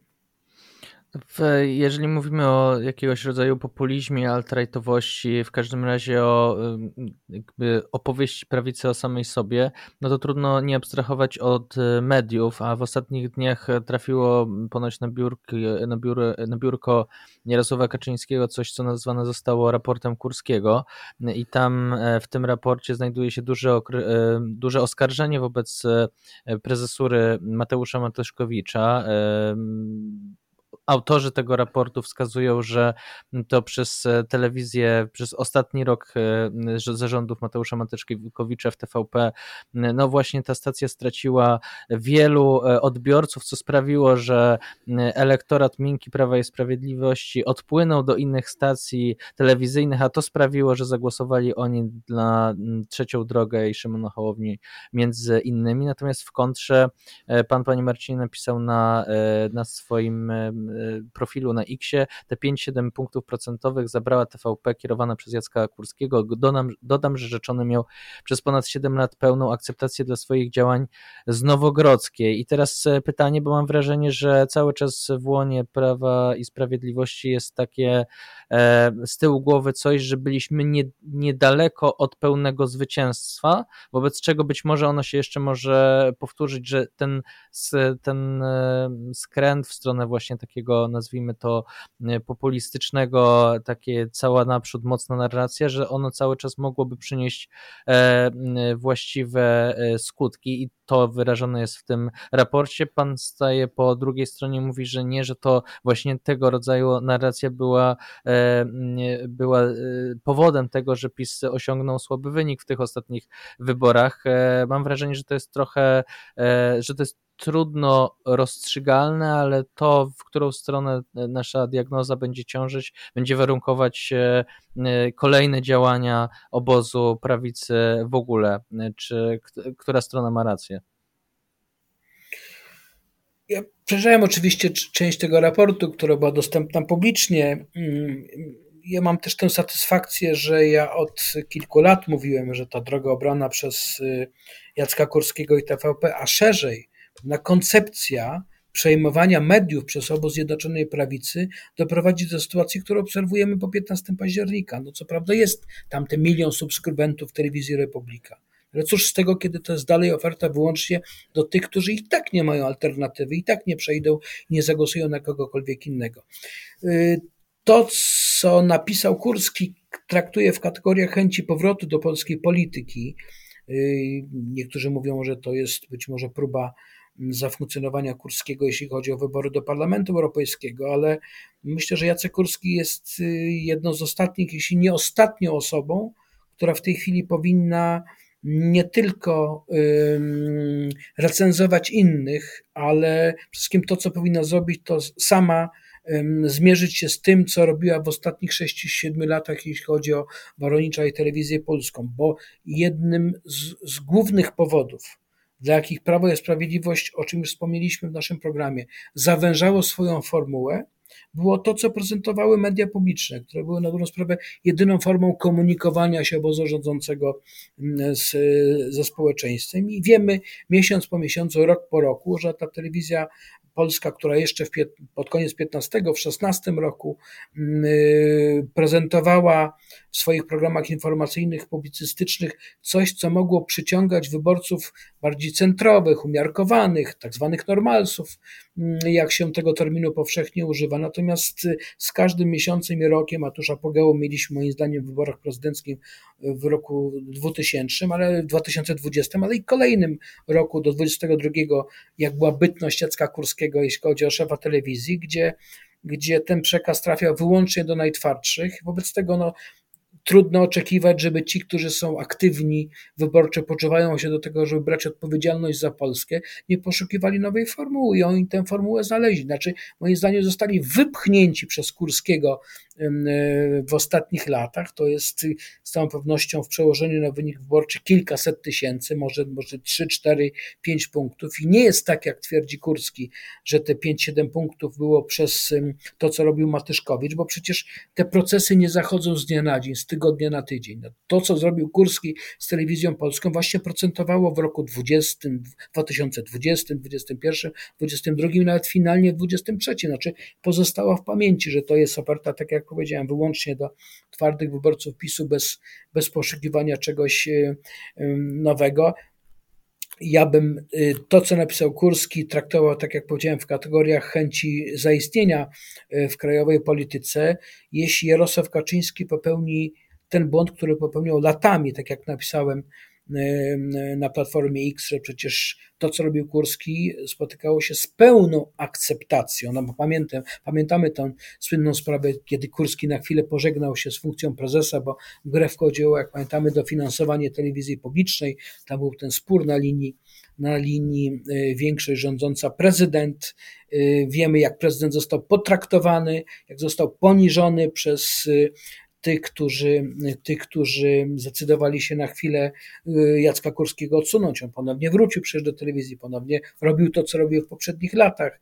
Jeżeli mówimy o jakiegoś rodzaju populizmie, alt-rightowości, w każdym razie o jakby opowieści prawicy o samej sobie, no to trudno nie abstrahować od mediów, a w ostatnich dniach trafiło ponoć na biurko Jarosława Kaczyńskiego coś, co nazwane zostało raportem Kurskiego, i tam w tym raporcie znajduje się duże oskarżenie wobec prezesury Mateusza Mateuszkowicza. Autorzy tego raportu wskazują, że to przez telewizję, przez ostatni rok zarządów Mateusza Mateuszkiewicza w TVP, no właśnie ta stacja straciła wielu odbiorców, co sprawiło, że elektorat miękki Prawa i Sprawiedliwości odpłynął do innych stacji telewizyjnych, a to sprawiło, że zagłosowali oni na Trzecią Drogę i Szymona Hołowni między innymi. Natomiast w kontrze pani Marcin napisał na swoim profilu na X-ie, te 5-7 punktów procentowych zabrała TVP kierowana przez Jacka Kurskiego. Dodam, że rzeczony miał przez ponad 7 lat pełną akceptację dla swoich działań z Nowogrodzkiej. I teraz pytanie, bo mam wrażenie, że cały czas w łonie Prawa i Sprawiedliwości jest takie z tyłu głowy coś, że byliśmy niedaleko od pełnego zwycięstwa, wobec czego być może ono się jeszcze może powtórzyć, że ten skręt w stronę właśnie takiego, nazwijmy to, populistycznego, takie cała naprzód mocna narracja, że ono cały czas mogłoby przynieść właściwe skutki i to wyrażone jest w tym raporcie. Pan staje po drugiej stronie, mówi, że nie, że to właśnie tego rodzaju narracja była powodem tego, że PiS osiągnął słaby wynik w tych ostatnich wyborach. Mam wrażenie, że to jest trochę, że to jest trudno rozstrzygalne, ale to, w którą stronę nasza diagnoza będzie ciążyć, będzie warunkować kolejne działania obozu prawicy w ogóle. Czy która strona ma rację?
Ja przejrzałem oczywiście część tego raportu, która była dostępna publicznie. Ja mam też tę satysfakcję, że ja od kilku lat mówiłem, że ta droga obrana przez Jacka Kurskiego i TVP, a szerzej pewna koncepcja przejmowania mediów przez obóz Zjednoczonej Prawicy doprowadzi do sytuacji, którą obserwujemy po 15 października. No co prawda jest tam ten 1 milion subskrybentów telewizji Republika. Ale cóż z tego, kiedy to jest dalej oferta wyłącznie do tych, którzy i tak nie mają alternatywy, i tak nie przejdą, nie zagłosują na kogokolwiek innego. To, co napisał Kurski, traktuje w kategoriach chęci powrotu do polskiej polityki. Niektórzy mówią, że to jest być może próba zafunkcjonowania Kurskiego, jeśli chodzi o wybory do Parlamentu Europejskiego, ale myślę, że Jacek Kurski jest jedną z ostatnich, jeśli nie ostatnią osobą, która w tej chwili powinna nie tylko recenzować innych, ale przede wszystkim to, co powinna zrobić, to sama zmierzyć się z tym, co robiła w ostatnich 6-7 latach, jeśli chodzi o Baronicza i Telewizję Polską, bo jednym z głównych powodów, dla jakich Prawo i Sprawiedliwość, o czym już wspomnieliśmy w naszym programie, zawężało swoją formułę, było to, co prezentowały media publiczne, które były na dobrą sprawę jedyną formą komunikowania się obozu rządzącego ze społeczeństwem. I wiemy miesiąc po miesiącu, rok po roku, że ta telewizja polska, która jeszcze pod koniec 15, w 16 roku prezentowała w swoich programach informacyjnych, publicystycznych coś, co mogło przyciągać wyborców bardziej centrowych, umiarkowanych, tak zwanych normalsów, jak się tego terminu powszechnie używa. Natomiast z każdym miesiącem i rokiem, a tuż apogeum mieliśmy moim zdaniem w wyborach prezydenckich w roku 2000, ale w 2020, ale i kolejnym roku do 2022, jak była bytność Jacka Kurskiego, jeśli chodzi o szefa telewizji, gdzie ten przekaz trafiał wyłącznie do najtwardszych. Wobec tego trudno oczekiwać, żeby ci, którzy są aktywni wyborczo, poczuwają się do tego, żeby brać odpowiedzialność za Polskę, nie poszukiwali nowej formuły i oni tę formułę znaleźli. Znaczy, moim zdaniem zostali wypchnięci przez Kurskiego w ostatnich latach, to jest z całą pewnością w przełożeniu na wynik wyborczy kilkaset tysięcy, może 3, 4, 5 punktów i nie jest tak, jak twierdzi Kurski, że te 5-7 punktów było przez to, co robił Matyszkowicz, bo przecież te procesy nie zachodzą z dnia na dzień, z tygodnia na tydzień. No, to, co zrobił Kurski z Telewizją Polską, właśnie procentowało w roku 2020, 2021, 2022 i nawet finalnie w 2023. Znaczy pozostała w pamięci, że to jest oparta, tak jak powiedziałem, wyłącznie do twardych wyborców PiS-u bez poszukiwania czegoś nowego. Ja bym to, co napisał Kurski, traktował, tak jak powiedziałem, w kategoriach chęci zaistnienia w krajowej polityce. Jeśli Jarosław Kaczyński popełni ten błąd, który popełniał latami, tak jak napisałem na Platformie X, że przecież to, co robił Kurski, spotykało się z pełną akceptacją. No bo pamiętamy tę słynną sprawę, kiedy Kurski na chwilę pożegnał się z funkcją prezesa, bo w grę wchodziło, jak pamiętamy, dofinansowanie telewizji publicznej. Tam był ten spór na linii większość rządząca prezydent. Wiemy, jak prezydent został potraktowany, jak został poniżony przez tych, którzy zdecydowali się na chwilę Jacka Kurskiego odsunąć. On ponownie wrócił przecież do telewizji, ponownie robił to, co robił w poprzednich latach.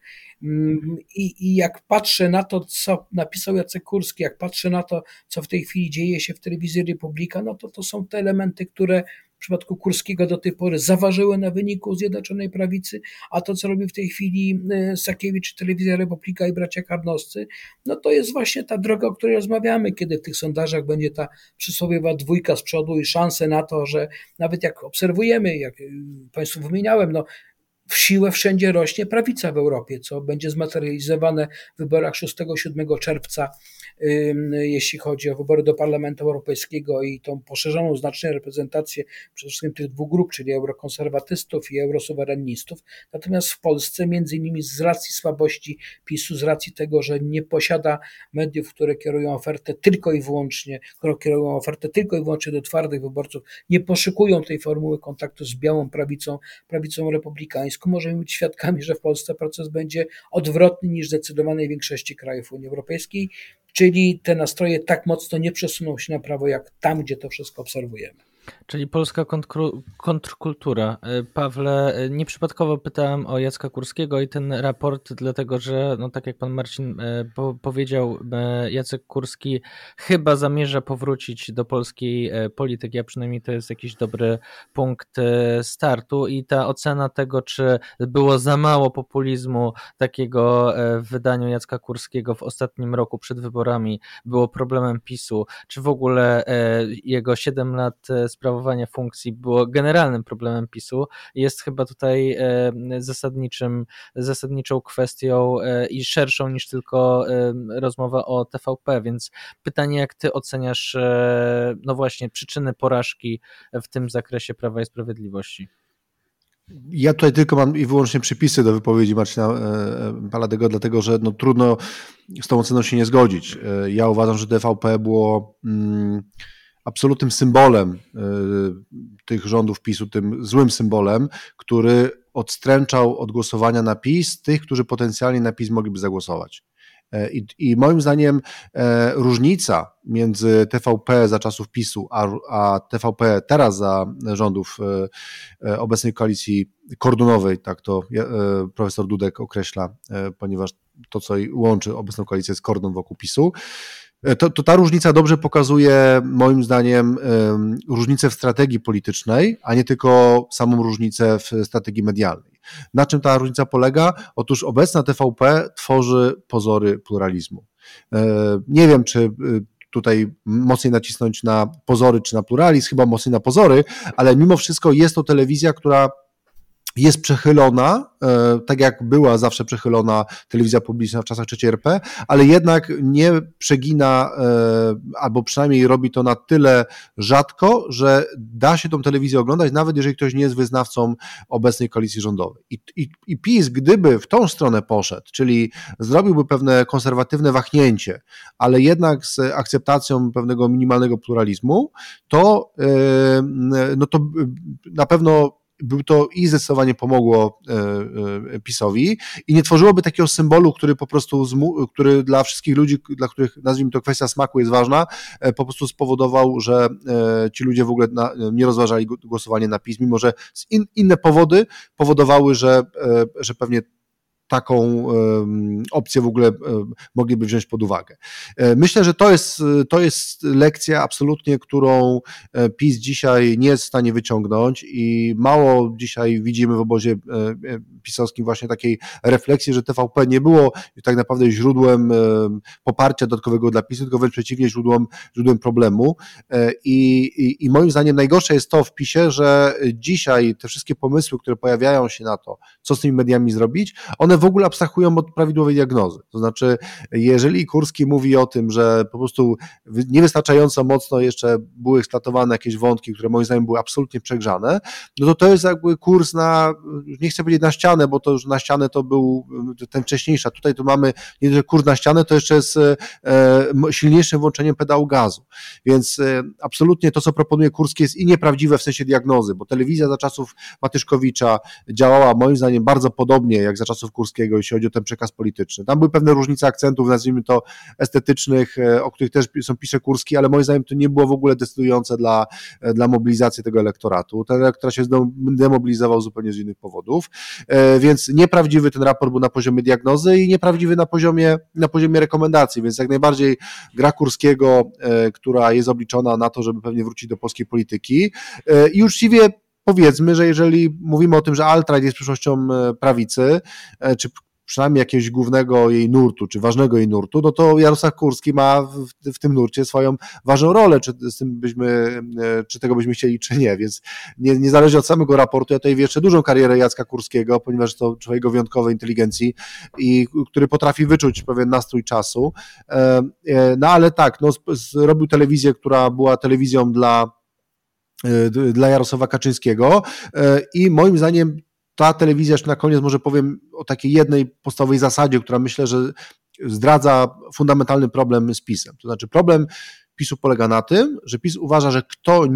I jak patrzę na to, co napisał Jacek Kurski, jak patrzę na to, co w tej chwili dzieje się w telewizji Republika, no to są te elementy, które w przypadku Kurskiego do tej pory zaważyły na wyniku Zjednoczonej Prawicy, a to, co robi w tej chwili Sakiewicz, Telewizja Republika i bracia Karnowscy, no to jest właśnie ta droga, o której rozmawiamy, kiedy w tych sondażach będzie ta przysłowiowa dwójka z przodu i szanse na to, że nawet jak obserwujemy, jak Państwu wymieniałem, no w siłę wszędzie rośnie prawica w Europie, co będzie zmaterializowane w wyborach 6-7 czerwca, jeśli chodzi o wybory do Parlamentu Europejskiego i tą poszerzoną znacznie reprezentację przede wszystkim tych dwóch grup, czyli eurokonserwatystów i eurosuwerenistów. Natomiast w Polsce, między innymi z racji słabości PiS-u, z racji tego, że nie posiada mediów, które kierują ofertę tylko i wyłącznie do twardych wyborców, nie poszukują tej formuły kontaktu z białą prawicą republikańską, możemy być świadkami, że w Polsce proces będzie odwrotny niż w zdecydowanej większości krajów Unii Europejskiej, czyli te nastroje tak mocno nie przesuną się na prawo, jak tam, gdzie to wszystko obserwujemy.
Czyli polska kontrkultura. Pawle, nieprzypadkowo pytałem o Jacka Kurskiego i ten raport, dlatego że, no tak jak pan Marcin powiedział, Jacek Kurski chyba zamierza powrócić do polskiej polityki, a przynajmniej to jest jakiś dobry punkt startu i ta ocena tego, czy było za mało populizmu takiego w wydaniu Jacka Kurskiego w ostatnim roku przed wyborami, było problemem PiS-u, czy w ogóle jego 7 lat sprawowania funkcji było generalnym problemem PiS-u, jest chyba tutaj zasadniczą kwestią i szerszą niż tylko rozmowa o TVP, więc pytanie, jak ty oceniasz no właśnie przyczyny porażki w tym zakresie Prawa i Sprawiedliwości?
Ja tutaj tylko mam i wyłącznie przypisy do wypowiedzi Marcina Paladego, dlatego że no, trudno z tą oceną się nie zgodzić. Ja uważam, że TVP było absolutnym symbolem tych rządów PiS-u, tym złym symbolem, który odstręczał od głosowania na PiS tych, którzy potencjalnie na PiS mogliby zagłosować. I moim zdaniem różnica między TVP za czasów PiS-u a TVP teraz za rządów obecnej koalicji kordonowej, tak to profesor Dudek określa, ponieważ to, co łączy obecną koalicję, jest kordon wokół PiS-u, to ta różnica dobrze pokazuje, moim zdaniem, różnicę w strategii politycznej, a nie tylko samą różnicę w strategii medialnej. Na czym ta różnica polega? Otóż obecna TVP tworzy pozory pluralizmu. Nie wiem, czy tutaj mocniej nacisnąć na pozory, czy na pluralizm, chyba mocniej na pozory, ale mimo wszystko jest to telewizja, która jest przechylona, tak jak była zawsze przechylona telewizja publiczna w czasach III RP, ale jednak nie przegina, albo przynajmniej robi to na tyle rzadko, że da się tą telewizję oglądać, nawet jeżeli ktoś nie jest wyznawcą obecnej koalicji rządowej. I PiS, gdyby w tą stronę poszedł, czyli zrobiłby pewne konserwatywne wahnięcie, ale jednak z akceptacją pewnego minimalnego pluralizmu, to na pewno to i zdecydowanie pomogło PiS-owi i nie tworzyłoby takiego symbolu, który po prostu, który dla wszystkich ludzi, dla których, nazwijmy to, kwestia smaku jest ważna, po prostu spowodował, że ci ludzie w ogóle nie rozważali głosowania na PiS, mimo że inne powody powodowały, że pewnie taką opcję w ogóle mogliby wziąć pod uwagę. Myślę, że to jest lekcja absolutnie, którą PiS dzisiaj nie jest w stanie wyciągnąć i mało dzisiaj widzimy w obozie pisowskim właśnie takiej refleksji, że TVP nie było tak naprawdę źródłem poparcia dodatkowego dla PiS-u, tylko wręcz przeciwnie, źródłem problemu. I moim zdaniem najgorsze jest to w PiS-ie, że dzisiaj te wszystkie pomysły, które pojawiają się na to, co z tymi mediami zrobić, one w ogóle abstrahują od prawidłowej diagnozy. To znaczy, jeżeli Kurski mówi o tym, że po prostu niewystarczająco mocno jeszcze były eksploatowane jakieś wątki, które moim zdaniem były absolutnie przegrzane, no to jest jakby kurs na, nie chcę powiedzieć na ścianę, bo to już na ścianę to był ten wcześniejszy, a tutaj to mamy nie tylko kurs na ścianę, to jeszcze z silniejszym włączeniem pedału gazu. Więc absolutnie to, co proponuje Kurski, jest i nieprawdziwe w sensie diagnozy, bo telewizja za czasów Matyszkowicza działała moim zdaniem bardzo podobnie jak za czasów Kurskiego, jeśli chodzi o ten przekaz polityczny. Tam były pewne różnice akcentów, nazwijmy to estetycznych, o których też pisze Kurski, ale moim zdaniem to nie było w ogóle decydujące dla mobilizacji tego elektoratu. Ten elektorat się demobilizował zupełnie z innych powodów, więc nieprawdziwy ten raport był na poziomie diagnozy i nieprawdziwy na poziomie rekomendacji, więc jak najbardziej gra Kurskiego, która jest obliczona na to, żeby pewnie wrócić do polskiej polityki i uczciwie powiedzmy, że jeżeli mówimy o tym, że alt-right jest przyszłością prawicy, czy przynajmniej jakiegoś głównego jej nurtu, czy ważnego jej nurtu, no to Jarosław Kurski ma w tym nurcie swoją ważną rolę, czy tego byśmy chcieli, czy nie, więc niezależnie od samego raportu, ja tutaj jeszcze dużą karierę Jacka Kurskiego, ponieważ to człowiek o wyjątkowej inteligencji i który potrafi wyczuć pewien nastrój czasu, no ale tak, no zrobił telewizję, która była telewizją dla Jarosława Kaczyńskiego i moim zdaniem ta telewizja, jeszcze na koniec może powiem o takiej jednej podstawowej zasadzie, która myślę, że zdradza fundamentalny problem z PiS-em. To znaczy problem PiS-u polega na tym, że PiS uważa, że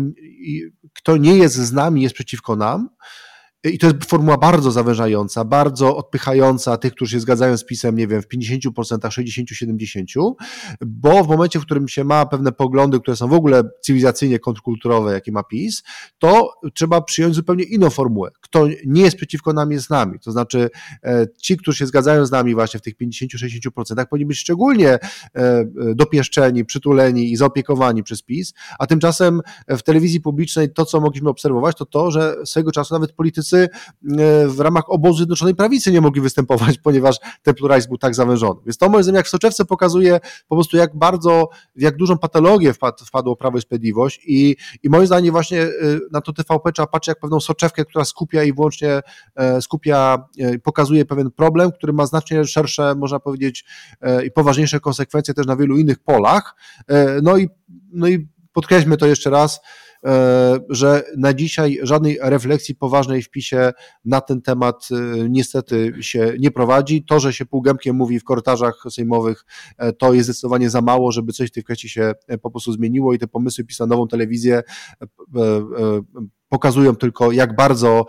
kto nie jest z nami, jest przeciwko nam. I to jest formuła bardzo zawężająca, bardzo odpychająca tych, którzy się zgadzają z PiS-em, nie wiem, w 50%, 60%, 70%, bo w momencie, w którym się ma pewne poglądy, które są w ogóle cywilizacyjnie kontrkulturowe, jakie ma PiS, to trzeba przyjąć zupełnie inną formułę. Kto nie jest przeciwko nam, jest z nami. To znaczy ci, którzy się zgadzają z nami właśnie w tych 50-60%, powinni być szczególnie dopieszczeni, przytuleni i zaopiekowani przez PiS, a tymczasem w telewizji publicznej to, co mogliśmy obserwować, to, że swego czasu nawet politycy w ramach obozu Zjednoczonej Prawicy nie mogli występować, ponieważ ten pluralizm był tak zawężony. Więc to moim zdaniem jak w soczewce pokazuje po prostu jak dużą patologię wpadło Prawo i Sprawiedliwość i moim zdaniem właśnie na to TVP trzeba patrzeć jak pewną soczewkę, która skupia i wyłącznie pokazuje pewien problem, który ma znacznie szersze, można powiedzieć, i poważniejsze konsekwencje też na wielu innych polach. No i podkreślmy to jeszcze raz, że na dzisiaj żadnej refleksji poważnej w PiS-ie na ten temat niestety się nie prowadzi. To, że się półgębkiem mówi w korytarzach sejmowych, to jest zdecydowanie za mało, żeby coś w tej kwestii się po prostu zmieniło i te pomysły PiS na nową telewizję pokazują tylko, jak bardzo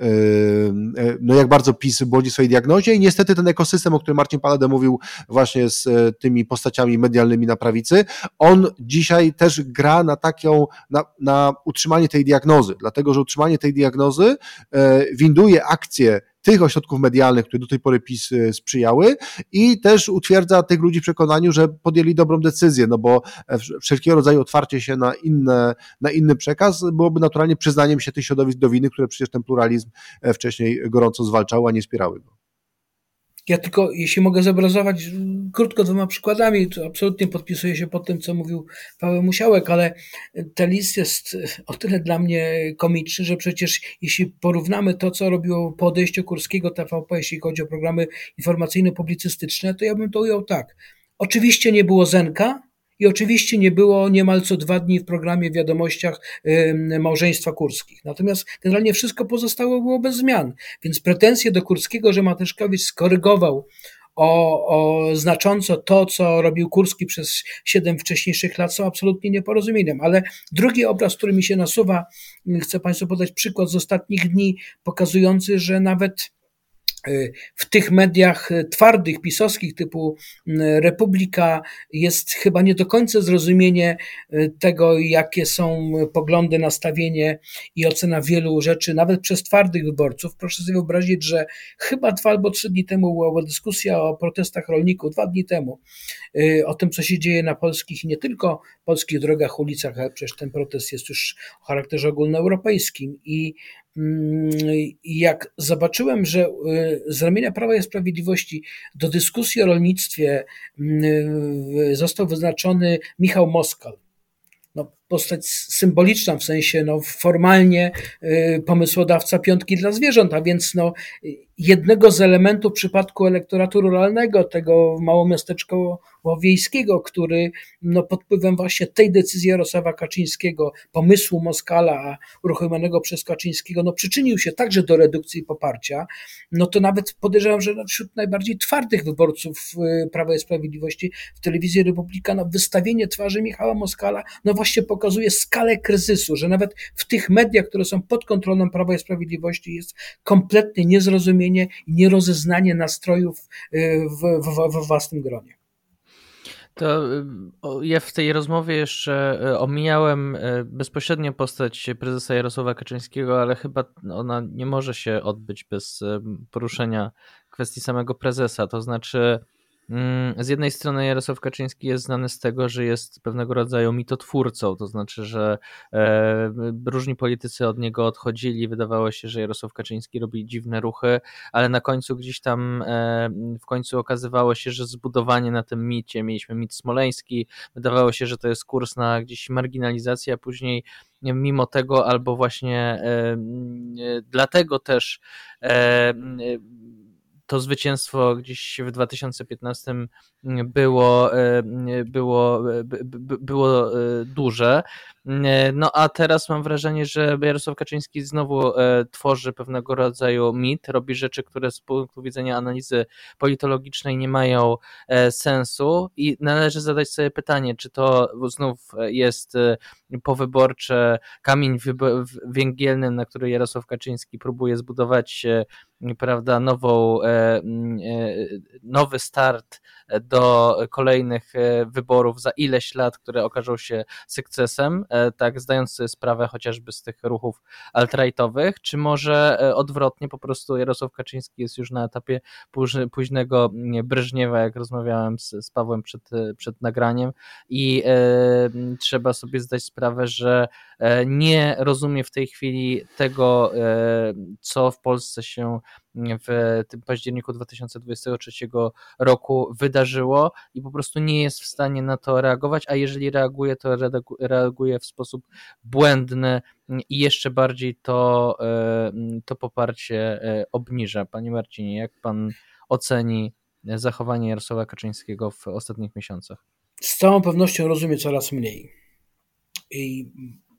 PiS błądzi w swojej diagnozie i niestety ten ekosystem, o którym Marcin Paladin mówił właśnie z tymi postaciami medialnymi na prawicy, on dzisiaj też gra na utrzymanie tej diagnozy, dlatego, że utrzymanie tej diagnozy winduje akcje tych ośrodków medialnych, które do tej pory PiS sprzyjały i też utwierdza tych ludzi w przekonaniu, że podjęli dobrą decyzję, no bo wszelkiego rodzaju otwarcie się na inny przekaz byłoby naturalnie przyznaniem się tych środowisk do winy, które przecież ten pluralizm wcześniej gorąco zwalczały, a nie wspierały go.
Ja tylko, jeśli mogę zobrazować krótko 2 przykładami, to absolutnie podpisuję się pod tym, co mówił Paweł Musiałek, ale ten list jest o tyle dla mnie komiczny, że przecież jeśli porównamy to, co robiło po odejściu Kurskiego TVP, jeśli chodzi o programy informacyjno-publicystyczne, to ja bym to ujął tak. Oczywiście nie było Zenka i oczywiście nie było niemal co 2 dni w programie w wiadomościach małżeństwa Kurskich. Natomiast generalnie wszystko pozostałe było bez zmian. Więc pretensje do Kurskiego, że Matyszkowicz skorygował o znacząco to, co robił Kurski przez 7 wcześniejszych lat, są absolutnie nieporozumieniem. Ale drugi obraz, który mi się nasuwa, chcę Państwu podać przykład z ostatnich dni, pokazujący, że nawet w tych mediach twardych, pisowskich typu Republika jest chyba nie do końca zrozumienie tego, jakie są poglądy, nastawienie i ocena wielu rzeczy, nawet przez twardych wyborców. Proszę sobie wyobrazić, że chyba 2 albo 3 dni temu była dyskusja o protestach rolników, 2 dni temu, o tym, co się dzieje na polskich i nie tylko polskich drogach, ulicach, ale przecież ten protest jest już o charakterze ogólnoeuropejskim. I jak zobaczyłem, że z ramienia Prawa i Sprawiedliwości do dyskusji o rolnictwie został wyznaczony Michał Moskal, postać symboliczna, w sensie formalnie pomysłodawca piątki dla zwierząt, a więc jednego z elementów w przypadku elektoratu ruralnego, tego małomiasteczkowo-wiejskiego, który pod wpływem właśnie tej decyzji Jarosława Kaczyńskiego, pomysłu Moskala uruchomionego przez Kaczyńskiego, przyczynił się także do redukcji poparcia, to nawet podejrzewam, że wśród najbardziej twardych wyborców Prawa i Sprawiedliwości w telewizji Republika wystawienie twarzy Michała Moskala właśnie pokazuje skalę kryzysu, że nawet w tych mediach, które są pod kontrolą Prawa i Sprawiedliwości, jest kompletne niezrozumienie i nierozeznanie nastrojów w własnym gronie.
To ja w tej rozmowie jeszcze omijałem bezpośrednio postać prezesa Jarosława Kaczyńskiego, ale chyba ona nie może się odbyć bez poruszenia kwestii samego prezesa. To znaczy, z jednej strony Jarosław Kaczyński jest znany z tego, że jest pewnego rodzaju mitotwórcą, to znaczy, że różni politycy od niego odchodzili, wydawało się, że Jarosław Kaczyński robi dziwne ruchy, ale na końcu gdzieś tam w końcu okazywało się, że zbudowanie na tym micie, mieliśmy mit smoleński, wydawało się, że to jest kurs na gdzieś marginalizację, a później mimo tego albo właśnie dlatego też to zwycięstwo gdzieś w 2015 było duże. A teraz mam wrażenie, że Jarosław Kaczyński znowu tworzy pewnego rodzaju mit, robi rzeczy, które z punktu widzenia analizy politologicznej nie mają sensu i należy zadać sobie pytanie, czy to znów jest powyborcze kamień węgielny, na który Jarosław Kaczyński próbuje zbudować nowy start do kolejnych wyborów za ileś lat, które okażą się sukcesem, tak zdając sobie sprawę chociażby z tych ruchów alt-rightowych, czy może odwrotnie, po prostu Jarosław Kaczyński jest już na etapie późnego Breżniewa, jak rozmawiałem z Pawłem przed nagraniem i trzeba sobie zdać sprawę, że nie rozumie w tej chwili tego, co w Polsce się w tym październiku 2023 roku wydarzyło i po prostu nie jest w stanie na to reagować, a jeżeli reaguje, to reaguje w sposób błędny i jeszcze bardziej to poparcie obniża. Panie Marcinie, jak pan oceni zachowanie Jarosława Kaczyńskiego w ostatnich miesiącach?
Z całą pewnością rozumie coraz mniej. I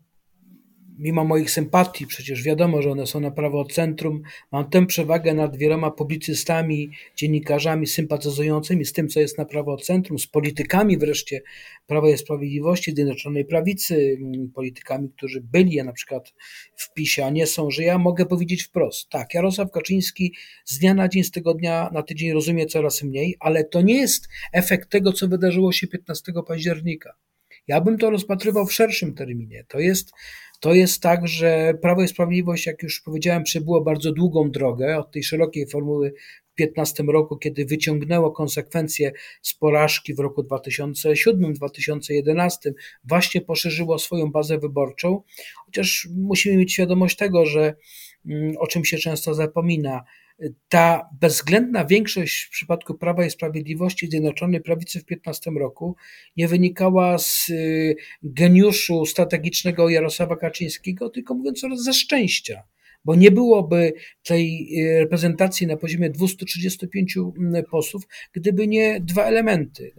mimo moich sympatii, przecież wiadomo, że one są na prawocentrum, mam tę przewagę nad wieloma publicystami, dziennikarzami sympatyzującymi z tym, co jest na prawocentrum, z politykami wreszcie Prawa i Sprawiedliwości, Zjednoczonej Prawicy, politykami, którzy byli na przykład w PiS-ie, a nie są, że ja mogę powiedzieć wprost, tak, Jarosław Kaczyński z dnia na dzień, z tygodnia na tydzień rozumie coraz mniej, ale to nie jest efekt tego, co wydarzyło się 15 października. Ja bym to rozpatrywał w szerszym terminie. To jest tak, że Prawo i Sprawiedliwość, jak już powiedziałem, przebyło bardzo długą drogę od tej szerokiej formuły w 2015 roku, kiedy wyciągnęło konsekwencje z porażki w roku 2007-2011, właśnie poszerzyło swoją bazę wyborczą, chociaż musimy mieć świadomość tego, że o czym się często zapomina, ta bezwzględna większość w przypadku Prawa i Sprawiedliwości Zjednoczonej Prawicy w 2015 roku nie wynikała z geniuszu strategicznego Jarosława Kaczyńskiego, tylko mówiąc ze szczęścia, bo nie byłoby tej reprezentacji na poziomie 235 posłów, gdyby nie 2 elementy.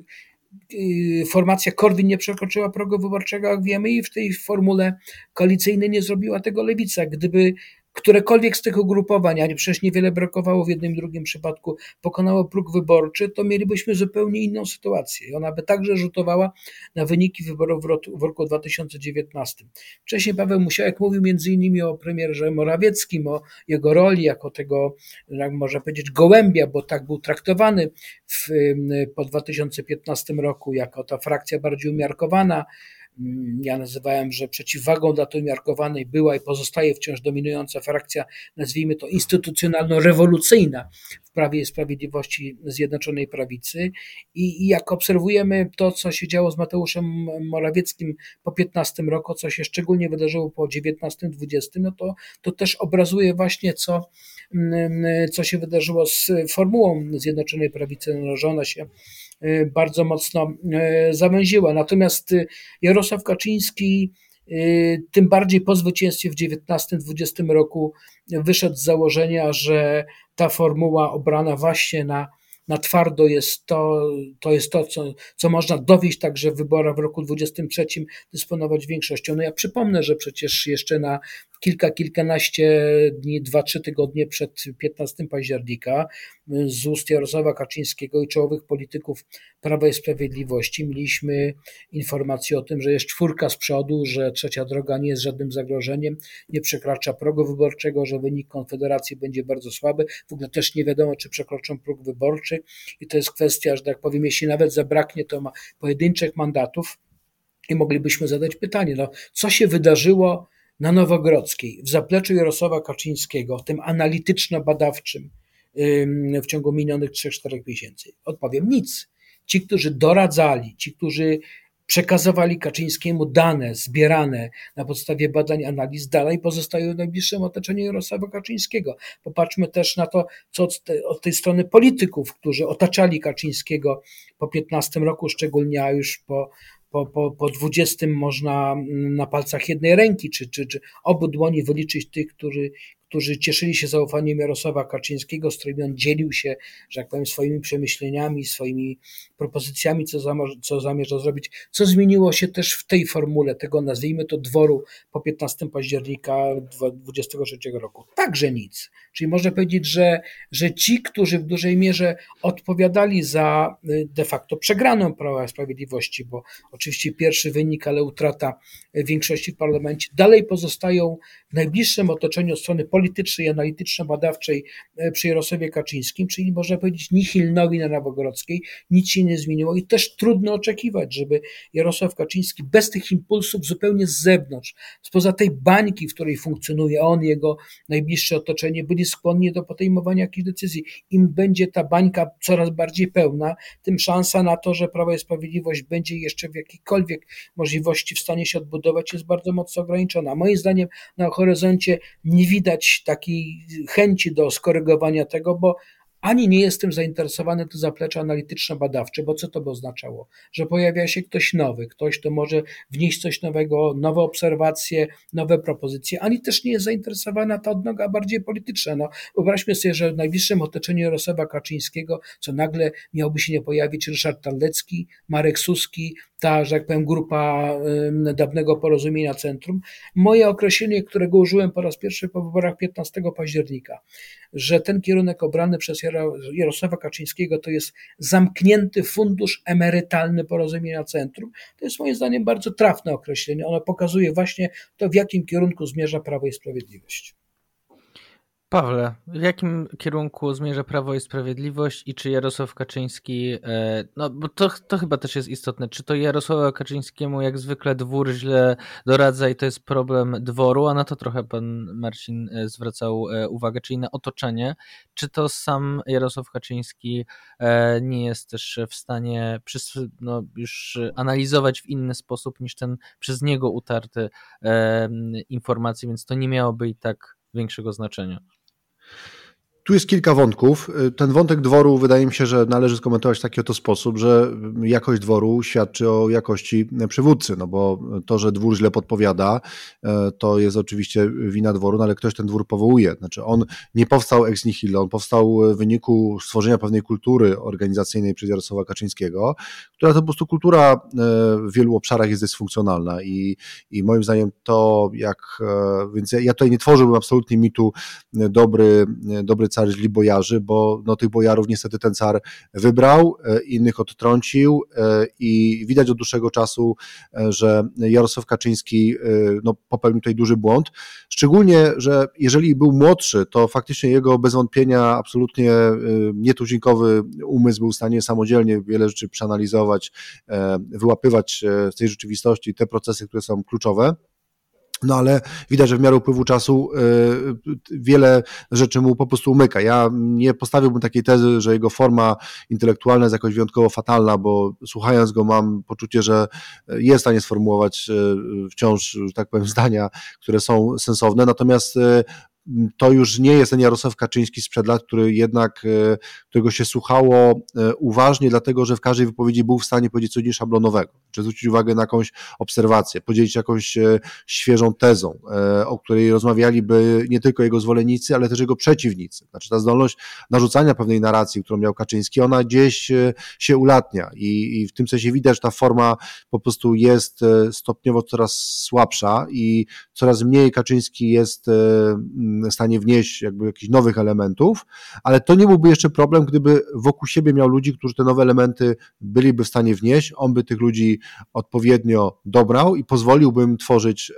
Formacja Korwin nie przekroczyła progu wyborczego, jak wiemy, i w tej formule koalicyjnej nie zrobiła tego Lewica. Gdyby którekolwiek z tych ugrupowań, a przecież niewiele brakowało w jednym i drugim przypadku, pokonało próg wyborczy, to mielibyśmy zupełnie inną sytuację i ona by także rzutowała na wyniki wyborów w roku 2019. Wcześniej Paweł Musiałek mówił między innymi o premierze Morawieckim, o jego roli jako tego, jak można powiedzieć, gołębia, bo tak był traktowany po 2015 roku jako ta frakcja bardziej umiarkowana. Ja nazywałem, że przeciwwagą dla tej umiarkowanej była i pozostaje wciąż dominująca frakcja, nazwijmy to instytucjonalno-rewolucyjna w Prawie i Sprawiedliwości Zjednoczonej Prawicy. I jak obserwujemy to, co się działo z Mateuszem Morawieckim po 15 roku, co się szczególnie wydarzyło po 19-20, no to też obrazuje właśnie, co się wydarzyło z formułą Zjednoczonej Prawicy, no, że ona się bardzo mocno zawęziła. Natomiast Jarosław Kaczyński, tym bardziej po zwycięstwie w 19-20 roku, wyszedł z założenia, że ta formuła obrana właśnie na twardo jest to, co można dowieść także w wyborach w roku 2023, dysponować większością. No ja przypomnę, że przecież jeszcze na kilkanaście dni, 2-3 tygodnie przed 15 października z ust Jarosława Kaczyńskiego i czołowych polityków Prawa i Sprawiedliwości mieliśmy informację o tym, że jest 4 z przodu, że trzecia droga nie jest żadnym zagrożeniem, nie przekracza progu wyborczego, że wynik Konfederacji będzie bardzo słaby. W ogóle też nie wiadomo, czy przekroczą próg wyborczy i to jest kwestia, że tak powiem, jeśli nawet zabraknie to pojedynczych mandatów i moglibyśmy zadać pytanie, co się wydarzyło na Nowogrodzkiej, w zapleczu Jarosława Kaczyńskiego, tym analityczno-badawczym w ciągu minionych 3-4 miesięcy? Odpowiem: nic. Ci, którzy doradzali, ci, którzy przekazywali Kaczyńskiemu dane zbierane na podstawie badań, analiz, dalej pozostają w najbliższym otoczeniu Jarosława Kaczyńskiego. Popatrzmy też na to, co od tej strony polityków, którzy otaczali Kaczyńskiego po 15 roku, szczególnie, a już po 20 można na palcach jednej ręki, czy obu dłoni wyliczyć tych, którzy cieszyli się zaufaniem Jarosława Kaczyńskiego, z którymi on dzielił się, że tak powiem, swoimi przemyśleniami, swoimi propozycjami, co zamierza zrobić. Co zmieniło się też w tej formule tego, nazwijmy to, dworu po 15 października 2023 roku? Także nic. Czyli można powiedzieć, że ci, którzy w dużej mierze odpowiadali za de facto przegraną Prawa i Sprawiedliwości, bo oczywiście pierwszy wynik, ale utrata większości w parlamencie, dalej pozostają w najbliższym otoczeniu strony politycznej, analityczno-badawczej przy Jarosławie Kaczyńskim, czyli można powiedzieć nihilnowi na Nowogrodzkiej, nic się nie zmieniło i też trudno oczekiwać, żeby Jarosław Kaczyński bez tych impulsów zupełnie z zewnątrz, spoza tej bańki, w której funkcjonuje on, jego najbliższe otoczenie, byli skłonni do podejmowania jakichś decyzji. Im będzie ta bańka coraz bardziej pełna, tym szansa na to, że Prawo i Sprawiedliwość będzie jeszcze w jakiejkolwiek możliwości w stanie się odbudować, jest bardzo mocno ograniczona. Moim zdaniem na horyzoncie nie widać takiej chęci do skorygowania tego, bo ani nie jestem zainteresowany to zaplecze analityczno-badawcze, bo co to by oznaczało? Że pojawia się ktoś nowy, ktoś, kto może wnieść coś nowego, nowe obserwacje, nowe propozycje, ani też nie jest zainteresowana ta odnoga bardziej polityczna. Wyobraźmy sobie, że w najbliższym otoczeniu Jarosława Kaczyńskiego, co nagle miałby się nie pojawić Ryszard Terlecki, Marek Suski, ta, że tak powiem, grupa dawnego Porozumienia Centrum. Moje określenie, którego użyłem po raz pierwszy po wyborach 15 października, że ten kierunek obrany przez Jarosława Kaczyńskiego to jest zamknięty fundusz emerytalny Porozumienia Centrum, to jest moim zdaniem bardzo trafne określenie. Ono pokazuje właśnie to, w jakim kierunku zmierza Prawo i Sprawiedliwość.
Pawle, w jakim kierunku zmierza Prawo i Sprawiedliwość i czy Jarosław Kaczyński, no bo to chyba też jest istotne, czy to Jarosława Kaczyńskiemu jak zwykle dwór źle doradza i to jest problem dworu, a na to trochę pan Marcin zwracał uwagę, czyli na otoczenie, czy to sam Jarosław Kaczyński nie jest też w stanie już analizować w inny sposób niż ten przez niego utarty informacje, więc to nie miałoby i tak większego znaczenia.
Tu jest kilka wątków. Ten wątek dworu wydaje mi się, że należy skomentować w taki oto sposób, że jakość dworu świadczy o jakości przywódcy, no bo to, że dwór źle podpowiada, to jest oczywiście wina dworu, no ale ktoś ten dwór powołuje. Znaczy on nie powstał ex nihilo, on powstał w wyniku stworzenia pewnej kultury organizacyjnej przez Jarosława Kaczyńskiego, która to po prostu kultura w wielu obszarach jest dysfunkcjonalna i moim zdaniem to więc ja tutaj nie tworzyłbym absolutnie mitu dobry car źli bojarzy, bo no, tych bojarów niestety ten car wybrał, innych odtrącił i widać od dłuższego czasu, że Jarosław Kaczyński no, popełnił tutaj duży błąd, szczególnie, że jeżeli był młodszy, to faktycznie jego bez wątpienia absolutnie nietuzinkowy umysł był w stanie samodzielnie wiele rzeczy przeanalizować, wyłapywać z tej rzeczywistości te procesy, które są kluczowe. No ale widać, że w miarę upływu czasu wiele rzeczy mu po prostu umyka. Ja nie postawiłbym takiej tezy, że jego forma intelektualna jest jakoś wyjątkowo fatalna, bo słuchając go mam poczucie, że jest w stanie sformułować wciąż, że tak powiem, zdania, które są sensowne, natomiast to już nie jest ten Jarosław Kaczyński sprzed lat, którego się słuchało uważnie, dlatego że w każdej wypowiedzi był w stanie powiedzieć coś szablonowego, czy zwrócić uwagę na jakąś obserwację, podzielić jakąś świeżą tezą, o której rozmawialiby nie tylko jego zwolennicy, ale też jego przeciwnicy. Znaczy ta zdolność narzucania pewnej narracji, którą miał Kaczyński, ona gdzieś się ulatnia i w tym sensie widać, że ta forma po prostu jest stopniowo coraz słabsza i coraz mniej Kaczyński jest w stanie wnieść jakby jakichś nowych elementów, ale to nie byłby jeszcze problem, gdyby wokół siebie miał ludzi, którzy te nowe elementy byliby w stanie wnieść, on by tych ludzi odpowiednio dobrał i pozwoliłby im tworzyć,